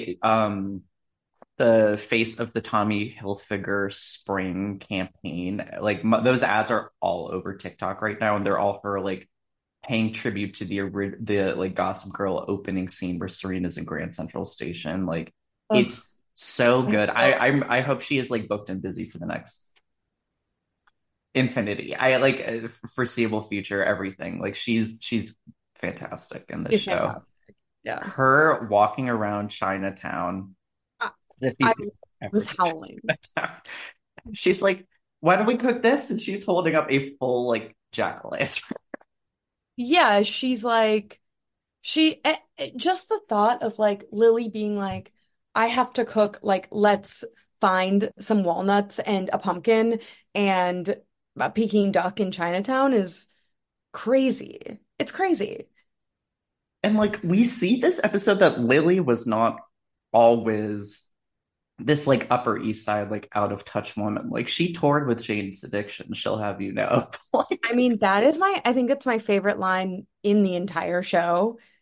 the face of the Tommy Hilfiger spring campaign. Like those ads are all over TikTok right now, and they're all her like paying tribute to the like Gossip Girl opening scene where Serena's in Grand Central Station. Like Ugh, it's so I'm good. so I hope she is like booked and busy for the next infinity. I like foreseeable future everything. Like she's fantastic in this she's show. fantastic. Yeah. Her walking around Chinatown, I, that I these people was ever do howling. Chinatown. She's like, why don't we cook this? And she's holding up a full like jack-o'-lantern. Yeah, she's like, just the thought of like Lily being like, I have to cook, like, let's find some walnuts and a pumpkin and a Peking duck in Chinatown is crazy. It's crazy. And like we see this episode that Lily was not always this like Upper East Side like out of touch woman. Like she toured with Jane's Addiction, she'll have you know. Like I mean, I think it's my favorite line in the entire show.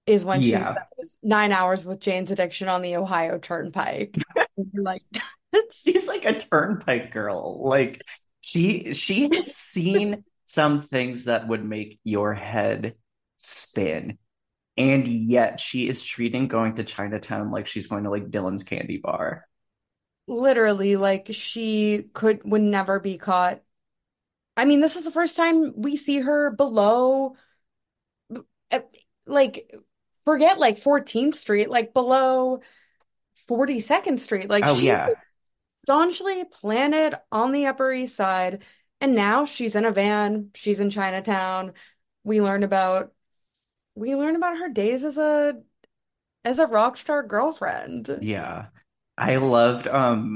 is when she Yeah. says 9 hours with Jane's Addiction on the Ohio Turnpike. And you're like, She's like a turnpike girl. Like she has seen some things that would make your head spin. And yet she is treating going to Chinatown like she's going to like Dylan's candy bar. literally, like she would never be caught. I mean, this is the first time we see her below, eh, like, forget like 14th Street, like below 42nd Street. Like Oh she yeah. staunchly planted on the Upper East Side, and now she's in a van. She's in Chinatown. We learn about we learn about her days as a rock star girlfriend. Yeah. I loved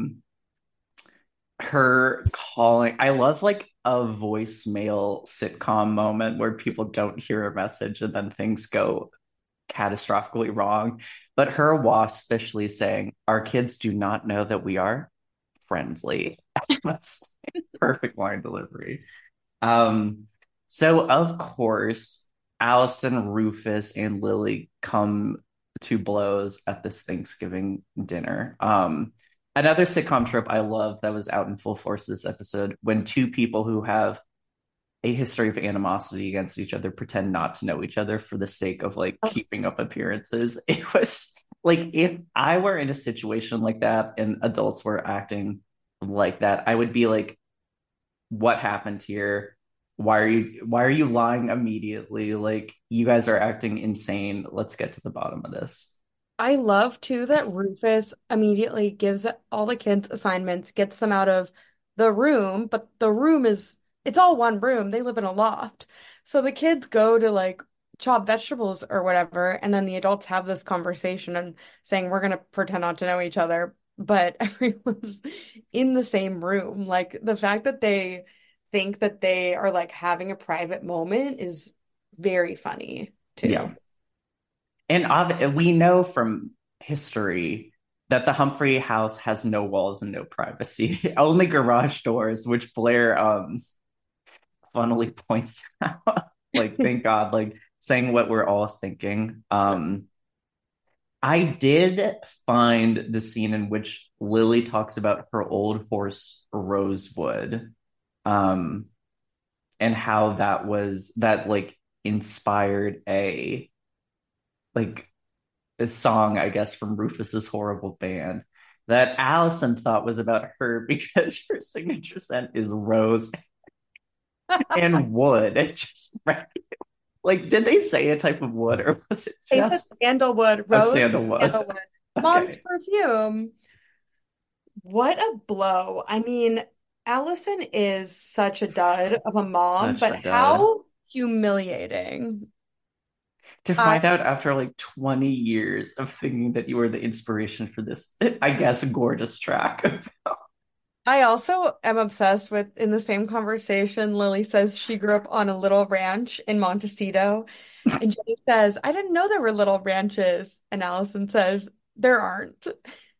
her calling. I love like a voicemail sitcom moment where people don't hear a message and then things go catastrophically wrong. But her wasp especially saying, "Our kids do not know that we are friendly." That's perfect line delivery. Um, so of course, Allison, Rufus, and Lily come to blows at this Thanksgiving dinner. Another sitcom trope I love that was out in full force this episode when two people who have a history of animosity against each other pretend not to know each other for the sake of like Oh, keeping up appearances. It was like if I were in a situation like that and adults were acting like that, I would be like, what happened here? Why are you lying immediately? Like you guys are acting insane. Let's get to the bottom of this. I love too that Rufus immediately gives all the kids assignments, gets them out of the room, but the room it's all one room. They live in a loft. So the kids go to like chop vegetables or whatever, and then the adults have this conversation and saying, we're gonna pretend not to know each other, but everyone's in the same room. Like the fact that they think that they are like having a private moment is very funny Yeah. too. And we know from history that the Humphrey house has no walls and no privacy, only garage doors, which Blair funnily points out. Like, thank God, like saying what we're all thinking. I did find the scene in which Lily talks about her old horse Rosewood, um, and how that like inspired like a song, I guess, from Rufus's horrible band that Allison thought was about her because her signature scent is rose and wood. It just like, did they say a type of wood or was it They said just sandalwood, a rose, sandalwood? sandalwood. Mom's Okay, perfume. What a blow. I mean, Allison is such a dud of a mom, such but a dud. how humiliating. To I find out after like 20 years of thinking that you were the inspiration for this, I guess, gorgeous track. I also am obsessed with in the same conversation, Lily says she grew up on a little ranch in Montecito. And Jenny says, I didn't know there were little ranches. And Allison says, there aren't.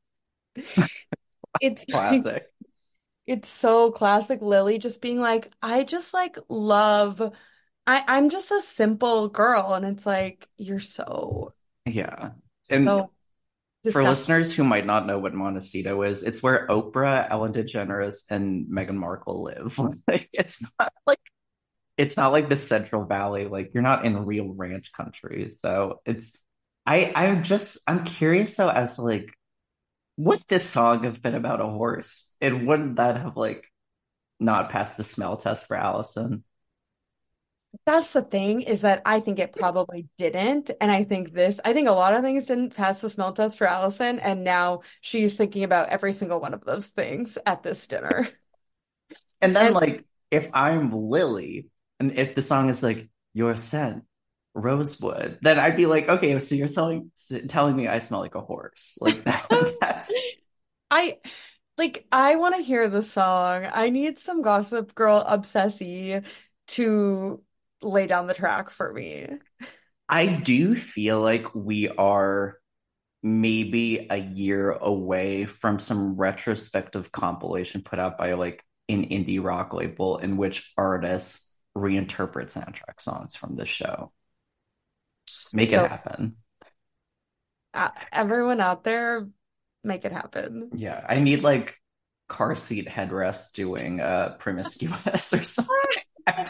It's like Classic. it's so classic Lily just being like, I just like love I'm just a simple girl. And it's like, you're Yeah. And so for disgusting. listeners who might not know what Montecito is, it's where Oprah, Ellen DeGeneres, and Meghan Markle live. Like, it's not like the Central Valley. Like you're not in real ranch country. So I'm curious though as to like would this song have been about a horse? And wouldn't that have like not passed the smell test for Allison? That's the thing is that I think it probably didn't. And I think a lot of things didn't pass the smell test for Allison. And now she's thinking about every single one of those things at this dinner. And then And like if I'm Lily and if the song is like your scent, Rosewood, then I'd be like, okay, so you're telling me I smell like a horse. Like that's I I want to hear the song. I need some Gossip Girl obsessy to lay down the track for me. I do feel like we are maybe a year away from some retrospective compilation put out by like an indie rock label in which artists reinterpret soundtrack songs from the show. Make it So happen. everyone out there, make it happen. Yeah, I need like car seat headrest doing promiscuous or something.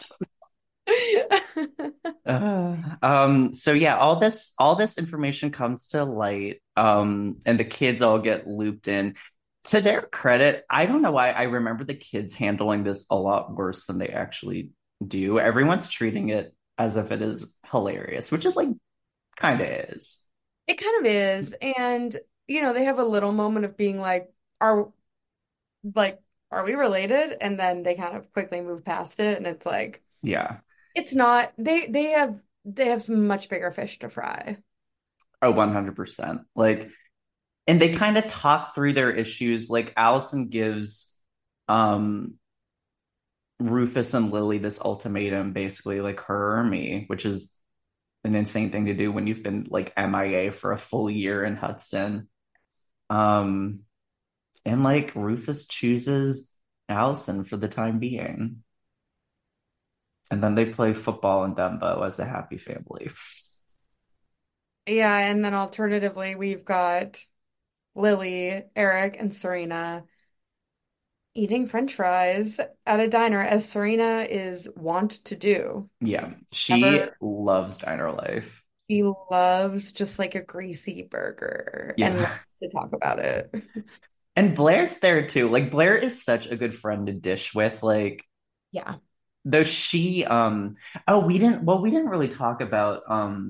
So yeah, all this information comes to light, and the kids all get looped in. To their credit, I don't know why I remember the kids handling this a lot worse than they actually do. Everyone's treating it as if it is hilarious, which it like kind of is. It kind of is. And, they have a little moment of being are like, are we related? And then they kind of quickly move past it. And it's like, Yeah. it's not, they have some much bigger fish to fry. Oh, 100%. Like, and they kind of talk through their issues. Like Allison gives um Rufus and Lily this ultimatum, basically like her or me, which is an insane thing to do when you've been like MIA for a full year in Hudson. Um, and like Rufus chooses Allison for the time being. And then they play football in Dumbo as a happy family. Yeah. And then alternatively, we've got Lily, Eric, and Serena eating French fries at a diner, as Serena is wont to do. Yeah, she Ever, loves diner life. she loves just like a greasy burger and Yeah. loves to talk about it. And Blair's there too. Like Blair is such a good friend to dish with. Like, Yeah. though she oh, we didn't really talk about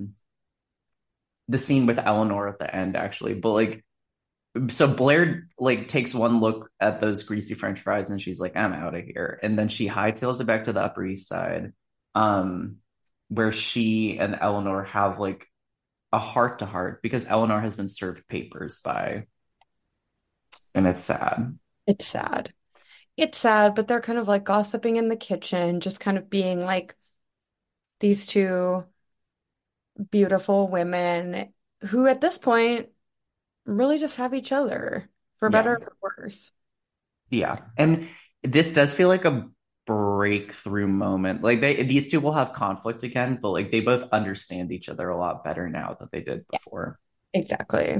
the scene with Eleanor at the end actually, but like so Blair like takes one look at those greasy French fries and she's like, I'm out of here. And then she hightails it back to the Upper East Side, um, where she and Eleanor have like a heart to heart because Eleanor has been served papers by, and it's sad. It's sad. It's sad, but they're kind of like gossiping in the kitchen, just kind of being like these two beautiful women who at this point really just have each other, for Yeah. better or for worse. Yeah. And this does feel like a breakthrough moment. Like these two will have conflict again, but like they both understand each other a lot better now than they did Yeah, before. exactly.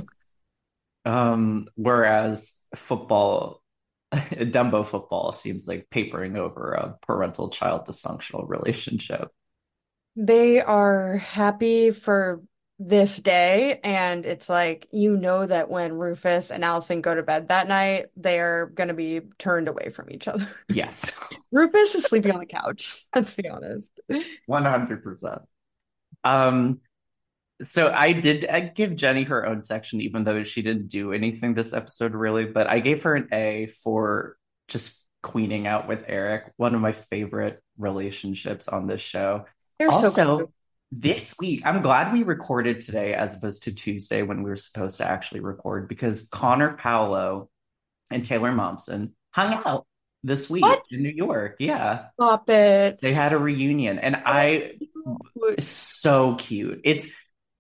Whereas football, Dumbo football seems like papering over a parental child dysfunctional relationship. They are happy for this day, and it's like that when Rufus and Allison go to bed that night, they are going to be turned away from each other. Yes, Rufus is sleeping on the couch, let's be honest. 100%. Um, so I give Jenny her own section, even though she didn't do anything this episode really, but I gave her an A for just queening out with Eric, one of my favorite relationships on this show. They're so cute. Also, this week, I'm glad we recorded today as opposed to Tuesday when we were supposed to actually record because Connor Paolo and Taylor Momsen hung out this What? week in New York. Yeah, Stop it. they had a reunion, and it's so cute. It's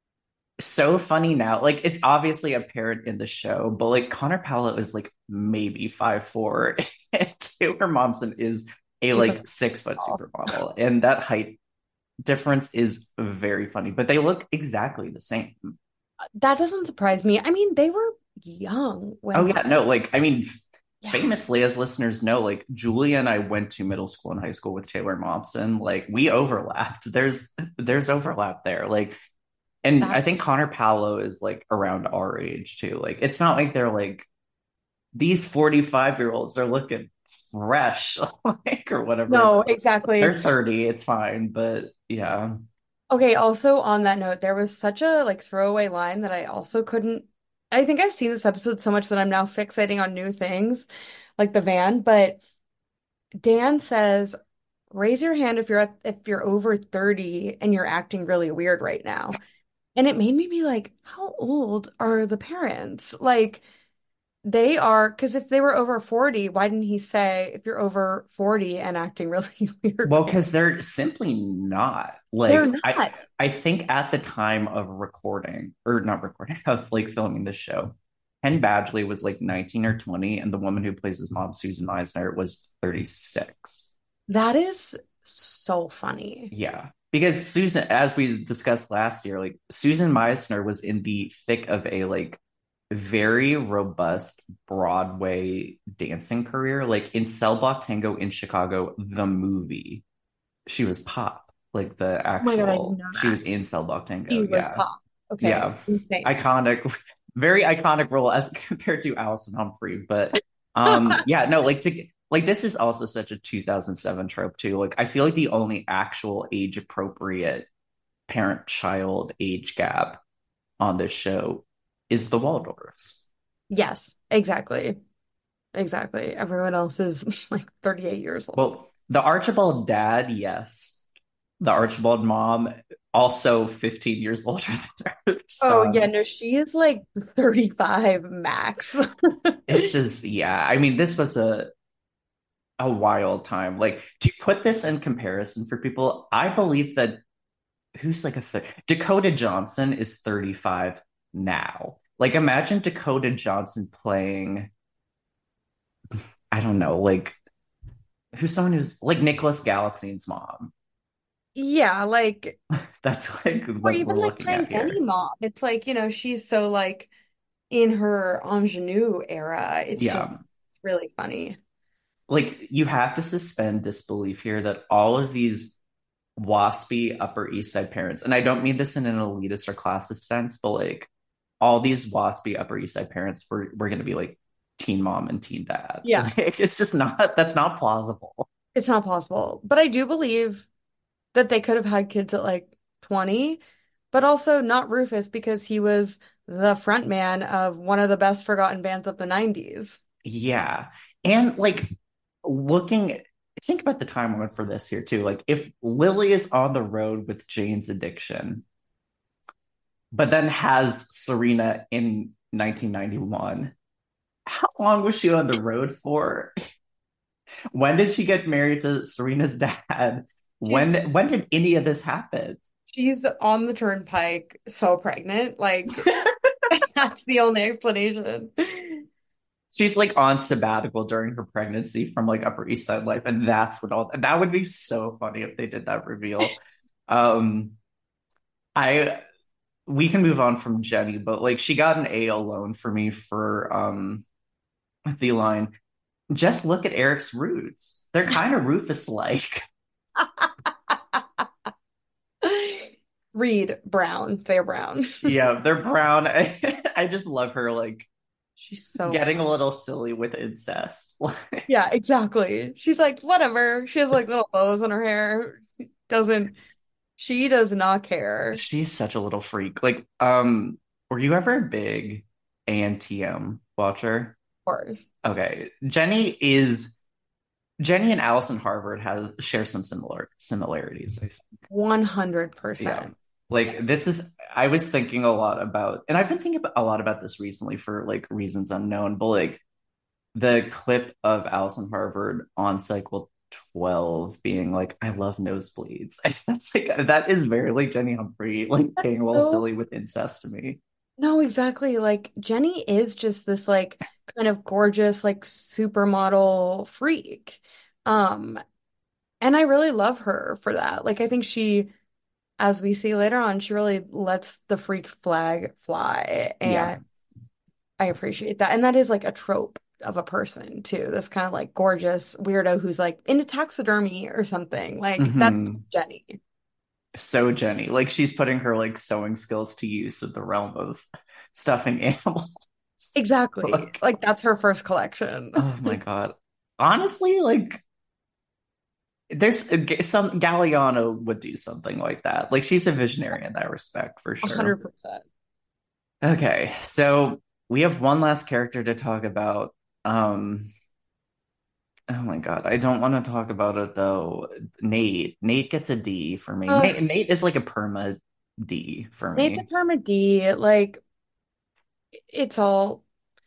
so funny now. Like it's obviously apparent in the show, but like Connor Paolo is like maybe 5'4", and Taylor Momsen is a He's like, like 6 foot supermodel, and that height difference is very funny. But they look exactly the same. that doesn't surprise me. I mean, they were young Oh when, yeah, no, like I mean, yeah. famously, as listeners know, like Julia and I went to middle school and high school with Taylor Momsen. Like we overlapped. There's overlap there. Like, and I That think Connor Paolo is like around our age too. Like it's not like they're like these 45-year-olds are looking fresh, like or whatever. No, exactly. They're 30, it's fine, but yeah. Okay, also on that note, there was such a like throwaway line that I also couldn't. I think I've seen this episode so much that I'm now fixating on new things, like the van. But Dan says, "Raise your hand if you're over 30 and you're acting really weird right now." And it made me be like, how old are the parents? Like they are, because if they were over 40, why didn't he say if you're over 40 and acting really weird Well, right because they're simply not. now? They're Like not. I think at the time of recording, or not recording, of like filming this show, Ken Badgley was like 19 or 20, and the woman who plays his mom, Susan Meisner, was 36. That is so funny. Yeah. because Susan, as we discussed last year, like Susan Meisner was in the thick of a like very robust Broadway dancing career. Like in Cell Block Tango in Chicago, the movie, she was Pop. Like the Oh my God, I didn't actual, know she that. was in Cell Block Tango. He was Yeah. Pop. Okay, Yeah. insane. Iconic, very iconic role as compared to Allison Humphrey. But yeah, no, like this is also such a 2007 trope too. Like I feel like the only actual age appropriate parent-child age gap on this show is the Waldorfs. Yes, exactly. Exactly. Everyone else is like 38 years old. Well, the Archibald dad, yes. The Archibald mom, also 15 years older than her Oh yeah, son. no, she is like 35 max. It's just, yeah. I mean, this was a wild time. Like to put this in comparison for people, I believe that who's like Dakota Johnson is 35 now. Like imagine Dakota Johnson playing, I don't know, like who's someone who's like Nicholas Galaxine's mom. Yeah, like That's like or what even we're like looking at playing any here. mom. It's like, she's so like in her ingenue era. It's Yeah. just really funny. Like you have to suspend disbelief here that all of these waspy Upper East Side parents, and I don't mean this in an elitist or classist sense, but like all these waspy Upper East Side parents were going to be like teen mom and teen dad. Yeah, Like it's just not, that's not plausible. it's not possible. But I do believe that they could have had kids at like 20, but also not Rufus because he was the front man of one of the best forgotten bands of the 90s. Yeah. And like looking, think about the timeline for this here too. Like if Lily is on the road with Jane's Addiction, but then has Serena in 1991, how long was she on the road for? When did she get married to Serena's dad? She's When did any of this happen? she's on the turnpike, so pregnant. Like that's the only explanation. She's like on sabbatical during her pregnancy from like Upper East Side life, and that's what all that would be so funny if they did that reveal. Um, I we can move on from Jenny, but like she got an A alone for me for the line. Just look at Eric's roots. They're kind of Rufus like. Reed Brown, they're brown. Yeah, they're brown. I just love her like She's so getting a funny. little silly with incest. Yeah, exactly. She's like, whatever. She has like little bows in her hair. Doesn't she does not care. She's such a little freak. Like, were you ever a big ANTM watcher? Of course. Okay. Jenny and Allison Harvard have share some similarities, I think. Yeah. 100%. Like this is I was thinking a lot about, and I've been thinking a lot about this recently for like reasons unknown, but like the clip of Allison Harvard on cycle 12 being like, I love nosebleeds. That's like that is very like Jenny Humphrey, like That's being a little so silly with incest to me. no, exactly. Like Jenny is just this like kind of gorgeous, like supermodel freak. Um, and I really love her for that. Like I think she, as we see later on, she really lets the freak flag fly. Yeah. And I appreciate that. And that is like a trope of a person too. This kind of like gorgeous weirdo who's like into taxidermy or something. Like that's Hmm. Jenny. So Jenny, like she's putting her like sewing skills to use in the realm of stuffing animals. Exactly. Like, Like that's her first collection. oh my God. Honestly, like there's some Galliano would do something like that. Like she's a visionary in that respect for sure. 100%. Okay, so we have one last character to talk about. Um, oh my God, I don't want to talk about it though. Nate. Nate gets a D for me. Uh, Nate is like a perma D for Nate's a me. perma D. Like it's all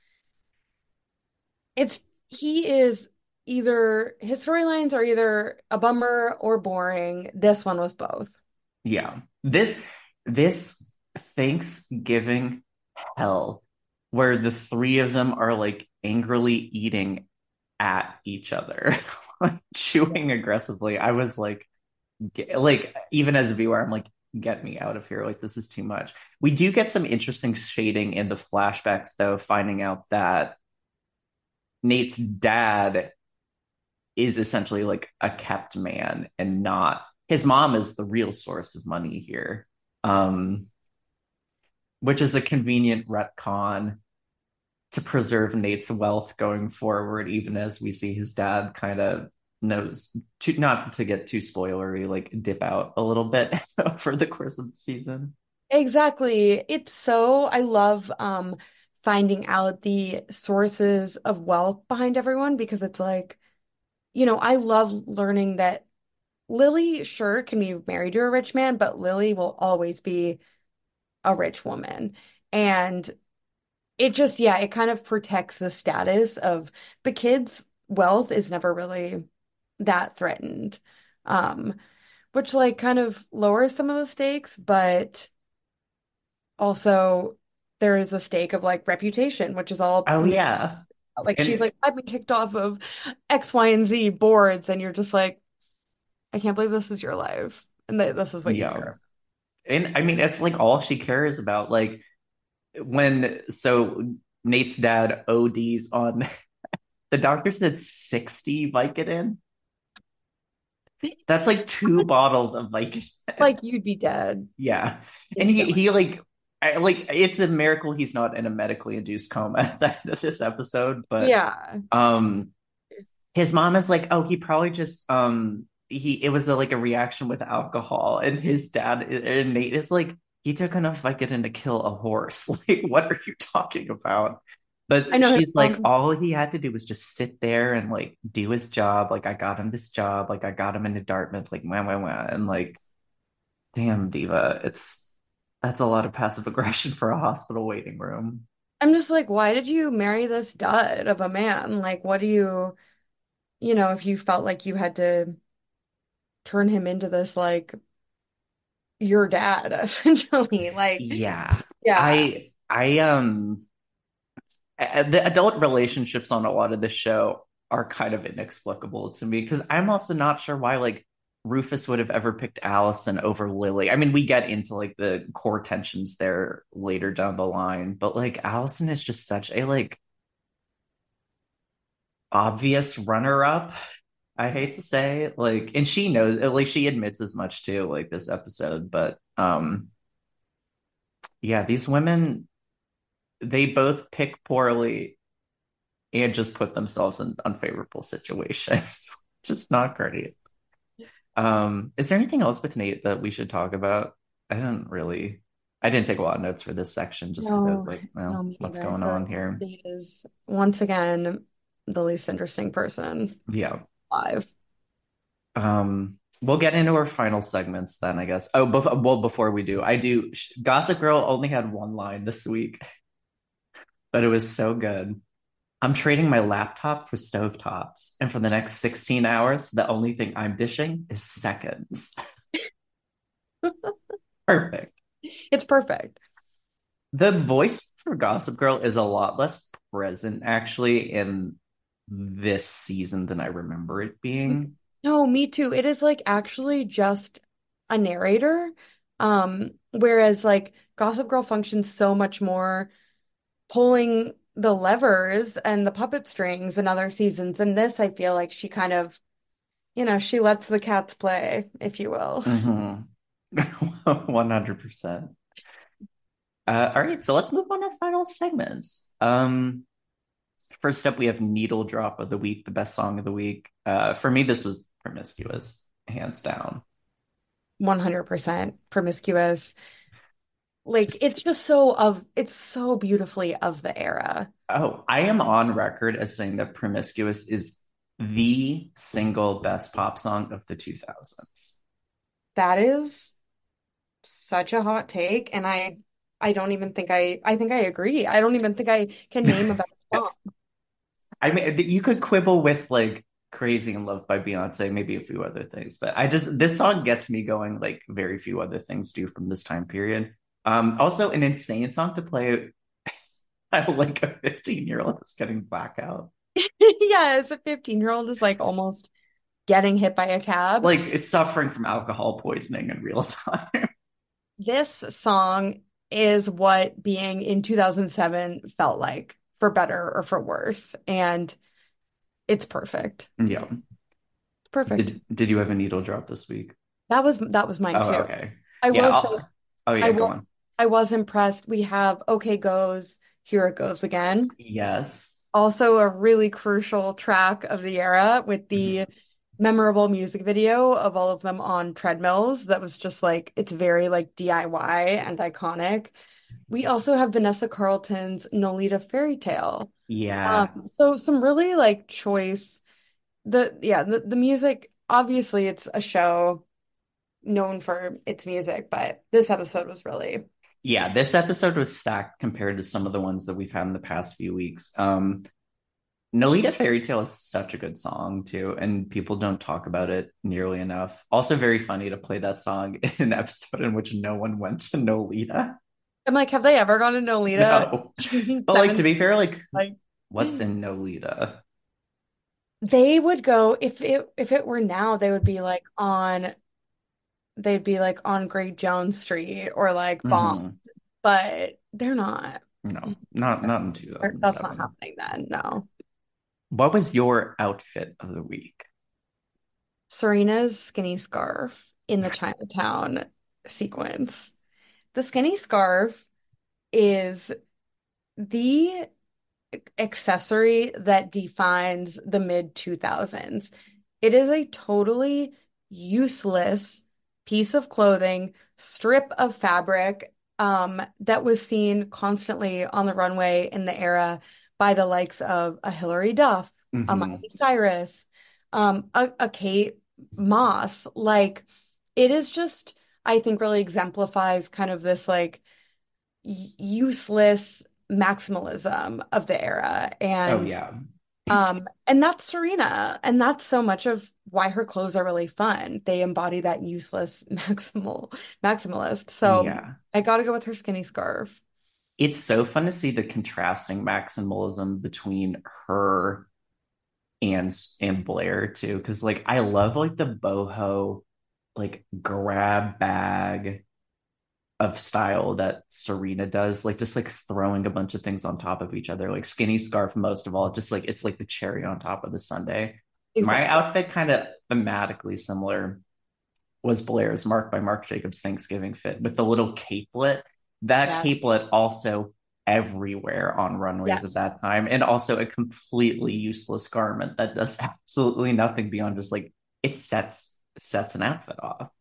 it's he is either his storylines are either a bummer or boring. This one was both. Yeah. This Thanksgiving hell where the three of them are like angrily eating at each other, like chewing aggressively. I was like, like even as a viewer, I'm like, get me out of here. Like this is too much. We do get some interesting shading in the flashbacks, though, finding out that Nate's dad is essentially like a kept man and not his mom is the real source of money here. Um, which is a convenient retcon to preserve Nate's wealth going forward, even as we see his dad kind of knows to not to get too spoilery, like dip out a little bit for the course of the season. Exactly. It's so I love finding out the sources of wealth behind everyone because it's like, I love learning that Lily sure can be married to a rich man, but Lily will always be a rich woman. And it just, yeah, it kind of protects the status of the kids' wealth is never really that threatened. Um, which like kind of lowers some of the stakes, but also there is a stake of like reputation, which is all Oh yeah. like she's And like, I've been kicked off of X, Y, and Z boards, and you're just like, I can't believe this is your life and that this is what you yeah. care. And I mean it's like all she cares about. Like when so Nate's dad ODs on the doctor said 60 Vicodin. That's like two bottles of Vicodin. Like you'd be dead Yeah. And he instantly. he like like it's a miracle he's not in a medically induced coma at the end of this episode, but Yeah. um his mom is like, "Oh, he probably just he it was like a reaction with alcohol." And his dad and Nate is like, "He took enough Vicodin to kill a horse." Like, what are you talking about? I But know his she's like, mom. all he had to do was just sit there and like do his job. Like, I got him this job. Like, I got him into Dartmouth. Like, wah, wah, wah. And like, damn, Diva, that's a lot of passive aggression for a hospital waiting room. I'm just like, why did you marry this dud of a man? Like, what do you, if you felt like you had to turn him into this, like, your dad, essentially. Like, Yeah. yeah. The adult relationships on a lot of the show are kind of inexplicable to me because I'm also not sure why like Rufus would have ever picked Allison over Lily. I mean, we get into like the core tensions there later down the line, but like Allison is just such a like obvious runner up. I hate to say, like, and she knows, like, she admits as much too, like this episode. But yeah, these women, they both pick poorly and just put themselves in unfavorable situations. Just not great. Is there anything else with Nate that we should talk about? I didn't take a lot of notes for this section just because I was No, like, no, well, me what's neither. going Her on here? date is once again the least interesting person Yeah. alive. We'll get into our final segments then, I guess. Oh, well, before we do, Gossip Girl only had one line this week, but it was so good. I'm trading my laptop for stovetops, and for the next 16 hours, the only thing I'm dishing is seconds. Perfect. It's perfect. The voice for Gossip Girl is a lot less present actually in this season than I remember it being. No, me too. It is like actually just a narrator. Whereas like Gossip Girl functions so much more pulling the levers and the puppet strings in other seasons. In this, I feel like she kind of, she lets the cats play, if you will. Mhm. 100%. All right, so let's move on to final segments. First up, we have Needle Drop of the Week, the best song of the week. For me, this was Promiscuous, hands down. 100% promiscuous. Like Just it's so beautifully of the era. oh, I am on record as saying that Promiscuous is the single best pop song of the 2000s. That is such a hot take, and I don't even think I think I agree. I don't even think I can name a better song. I mean, you could quibble with like Crazy in Love by Beyonce, maybe a few other things, but this song gets me going like very few other things do from this time period. Also an insane song to play like a 15-year-old is getting blackout. Yeah, as a 15-year-old is like almost getting hit by a cab. Like suffering from alcohol poisoning in real time. This song is what being in 2007 felt like, for better or for worse. And it's perfect. Yeah. It's perfect. Did you have a needle drop this week? That was mine Oh, too. okay. I Yeah. will say Oh, I yeah, go was on. I was impressed. We have Okay Goes, Here It Goes Again. Yes. Also a really crucial track of the era with Mhm. the memorable music video of all of them on treadmills. That was just like it's very like DIY and iconic. We also have Vanessa Carlton's Nolita Fairy Tale. Yeah. So some really like choice the music, obviously it's a show known for its music, but this episode was really Yeah, this episode was stacked compared to some of the ones that we've had in the past few weeks. Nolita Fairy Tale is such a good song too, and people don't talk about it nearly enough. Also, very funny to play that song in an episode in which no one went to Nolita. I'm like, have they ever gone to Nolita? No. Season But like to seven, be fair, like like what's in Nolita? they would go if it were now, they would be like on they'd be like on Great Jones Street or like Bomb, Hmm. but they're not. No, not in That's not 2007. happening then. No. What was your outfit of the week? Serena's skinny scarf in the Chinatown sequence. The skinny scarf is the accessory that defines the mid 2000s. It is a totally useless piece of clothing, strip of fabric, that was seen constantly on the runway in the era by the likes of a Hilary Duff, a Hmm. Miley Cyrus, a Kate Moss. Like, it is just, I think, really exemplifies kind of this like useless maximalism of the era. Oh And yeah. that's Serena. And that's so much of why her clothes are really fun. They embody that useless maximalist. So Yeah. I gotta go with her skinny scarf. It's so fun to see the contrasting maximalism between her and Blair too, because like I love like the boho like grab bag of style that Serena does, like just like throwing a bunch of things on top of each other, like skinny scarf most of all, just like it's like the cherry on top of the sundae. My Exactly. outfit kind of thematically similar was Blair's Mark by Marc Jacobs Thanksgiving fit with the little capelet. That Yeah. capelet also everywhere on runways at Yes. that time, and also a completely useless garment that does absolutely nothing beyond just like it sets an outfit off.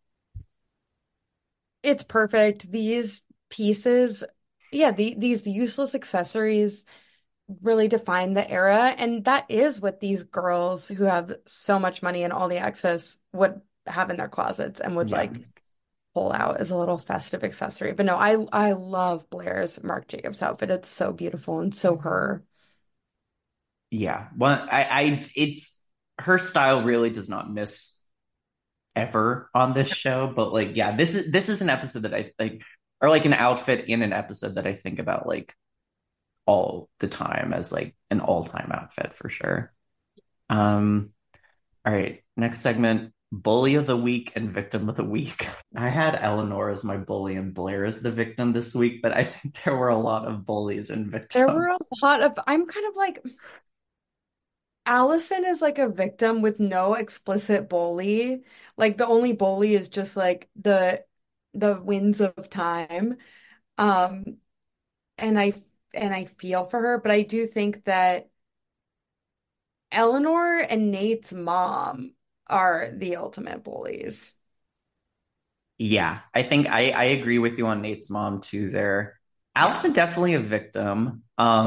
It's perfect. These pieces, yeah, these useless accessories really define the era. And that is what these girls who have so much money and all the access would have in their closets and would Yeah, like pull out as a little festive accessory. But no, I love Blair's Marc Jacobs outfit. It's so beautiful and so her. yeah. Well, it's her style really does not miss ever on this show, but like, yeah, this is an episode that I like, or like an outfit in an episode that I think about like all the time as like an all-time outfit for sure. Um, all right, next segment, bully of the week and victim of the week. I had Eleanor as my bully and Blair as the victim this week, but I think there were a lot of bullies and There were a victims. lot of, I'm kind of like, Allison is like a victim with no explicit bully. Like the only bully is just like the winds of time. Um, and I feel for her, but I do think that Eleanor and Nate's mom are the ultimate bullies. Yeah, I think I agree with you on Nate's mom too there. Yeah. Allison definitely a victim.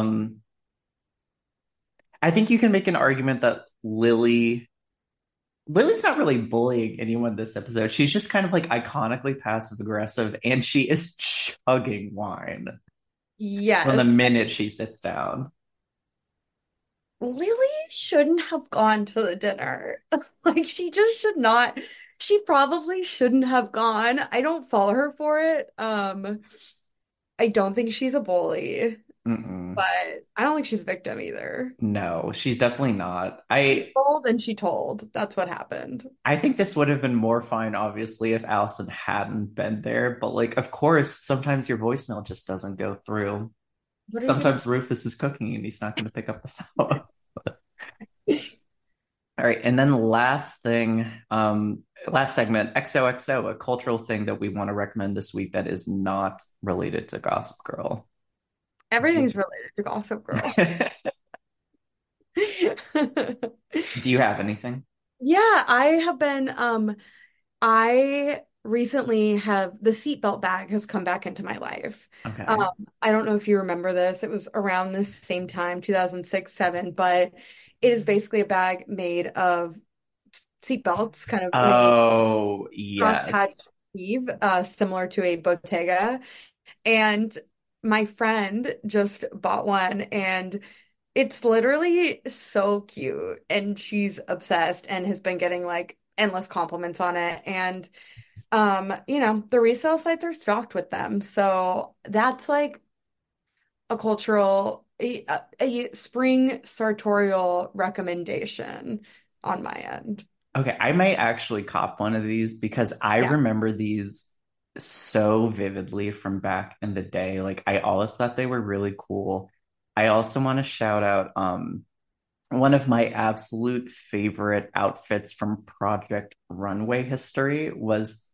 I think you can make an argument that Lily's not really bullying anyone this episode. She's just kind of like iconically passive aggressive, and she is chugging wine from the Yes. minute she sits down. Lily shouldn't have gone to the dinner. Like she just should not. She probably shouldn't have gone. I don't follow her for it. I don't think she's a bully. Mm-mm. but I don't think she's a victim either. No, she's definitely not. She told and she told. That's what happened. I think this would have been more fine, obviously, if Allison hadn't been there. But like, of course, sometimes your voicemail just doesn't go through. What are you Sometimes Rufus is cooking and he's not going to pick up the phone. gonna All right, and then last thing, last segment, XOXO, a cultural thing that we want to recommend this week that is not related to Gossip Girl. Everything's related to Gossip Girl. Do you have anything? Yeah, I have been I recently have the seatbelt bag has come back into my life. Okay. I don't know if you remember this. It was around this same time, 2006, 7, but it is basically a bag made of seatbelts, kind of like a Oh, crosshatch yes. sleeve, similar to a Bottega. And my friend just bought one and it's literally so cute. And she's obsessed and has been getting like endless compliments on it. And the resale sites are stocked with them. So that's like a a spring sartorial recommendation on my end. Okay, I might actually cop one of these because I Yeah. remember these so vividly from back in the day. Like I always thought they were really cool. I also want to shout out one of my absolute favorite outfits from Project Runway history was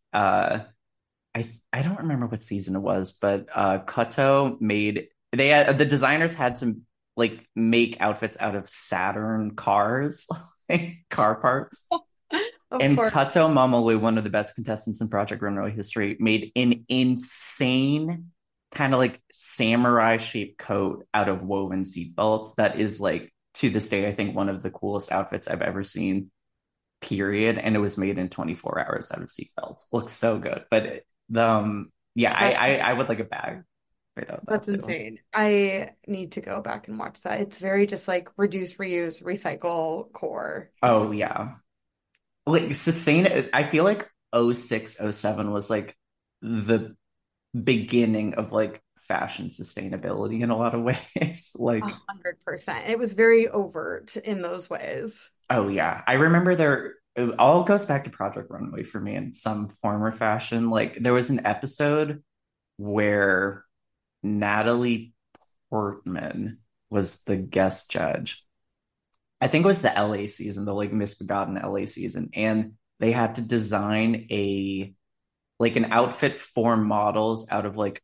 I don't remember what season it was, but Kato made they had the designers had to like make outfits out of Saturn cars, like car parts. Of And course. Kato Mamoru, one of the best contestants in Project Runway history, made an insane kind of like samurai shaped coat out of woven seatbelts that is like to this day, I think one of the coolest outfits I've ever seen, period. And it was made in 24 hours out of seatbelts. Looks so good. But yeah, That, I would like a bag made out of that's that too. insane. I need to go back and watch that. It's very just like reduce, reuse, recycle core. It's Oh yeah. Like sustain I feel like 06, 07 was like the beginning of like fashion sustainability in a lot of ways. Like, 100%. It was very overt in those ways. oh yeah, I remember there. It all goes back to Project Runway for me in some form or fashion. Like there was an episode where Natalie Portman was the guest judge. I think it was the LA season, the like misbegotten LA season, and they had to design a like an outfit for models out of like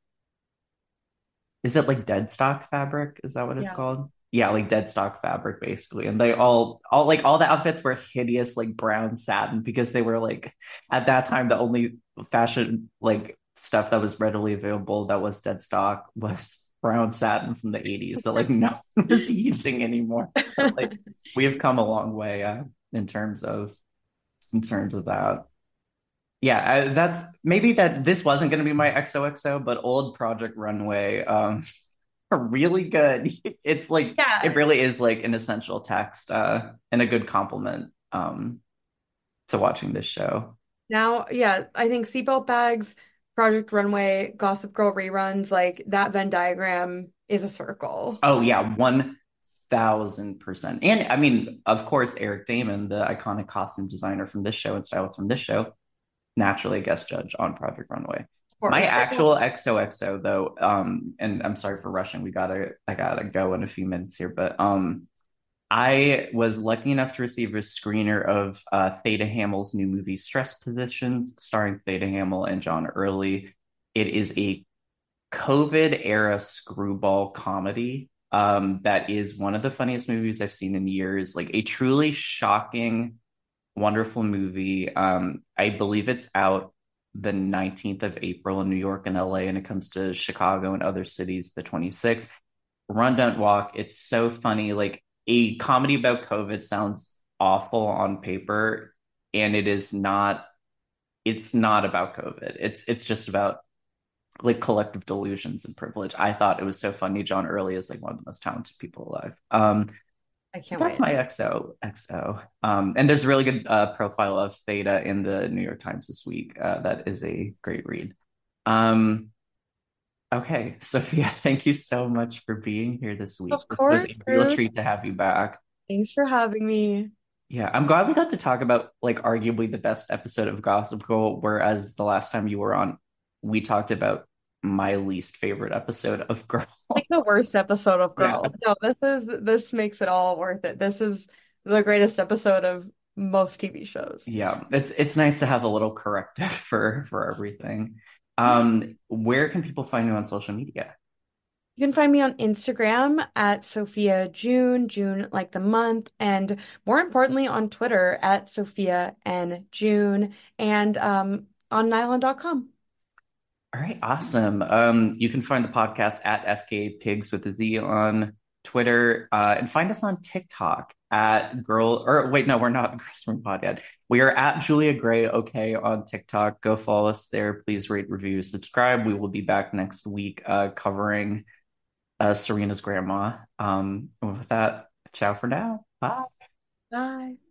is it like dead stock fabric? Is that what it's Yeah. called? Yeah, like dead stock fabric basically. And they all like all the outfits were hideous like brown satin because they were like at that time the only fashion like stuff that was readily available that was dead stock was brown satin from the 80s that like no one was using anymore. But, like we have come a long way in terms of in terms of that. Yeah, that's maybe that this wasn't going to be my XOXO, but old Project Runway, are really good. It's like it Yeah. really is like an essential text, and a good compliment, to watching this show. Now, yeah, I think seatbelt bags, Project Runway, Gossip Girl reruns, like that Venn diagram is a circle. Oh yeah, 1000%. And I mean, of course, Eric Damon, the iconic costume designer from this show and stylist from this show, naturally a guest judge on Project Runway. Of My course. actual XOXO though, and I'm sorry for rushing. I gotta go in a few minutes here, but I was lucky enough to receive a screener of Theta Hamill's new movie Stress Positions, starring Theta Hamill and John Early. It is a COVID era screwball comedy. That is one of the funniest movies I've seen in years. Like a truly shocking wonderful movie. I believe it's out the 19th of April in New York and LA, and it comes to Chicago and other cities the 26th. Run, don't walk. It's so funny. Like a comedy about COVID sounds awful on paper, and it is not. It's not about COVID. It's just about like collective delusions and privilege. I thought it was so funny. John Early is like one of the most talented people alive. I So can't that's wait. my XO. And there's a really good profile of Theta in the New York Times this week. That is a great read. Um, Okay, Sophia, thank you so much for being here this Of week. This was course, a real Ruth. treat to have you back. Thanks for having me. Yeah, I'm glad we got to talk about like arguably the best episode of Gossip Girl, whereas the last time you were on, we talked about my least favorite episode of Girl. Like the worst episode of Yeah. Girls. No, this makes it all worth it. This is the greatest episode of most TV shows. Yeah, it's nice to have a little corrective for everything. Yeah. Where can people find you on social media? You can find me on Instagram at Sophia June, June like the month, and more importantly on Twitter at Sophia and June, and on nylon.com. All right, awesome. You can find the podcast at FK Pigs with a Z on Twitter, and find us on TikTok at Girl. Or wait, no, we're not Girls Room Pod yet. We are at Julia Gray. Okay, on TikTok. Go follow us there. Please rate, review, subscribe. We will be back next week, covering Serena's grandma. With that, ciao for now. Bye. Bye.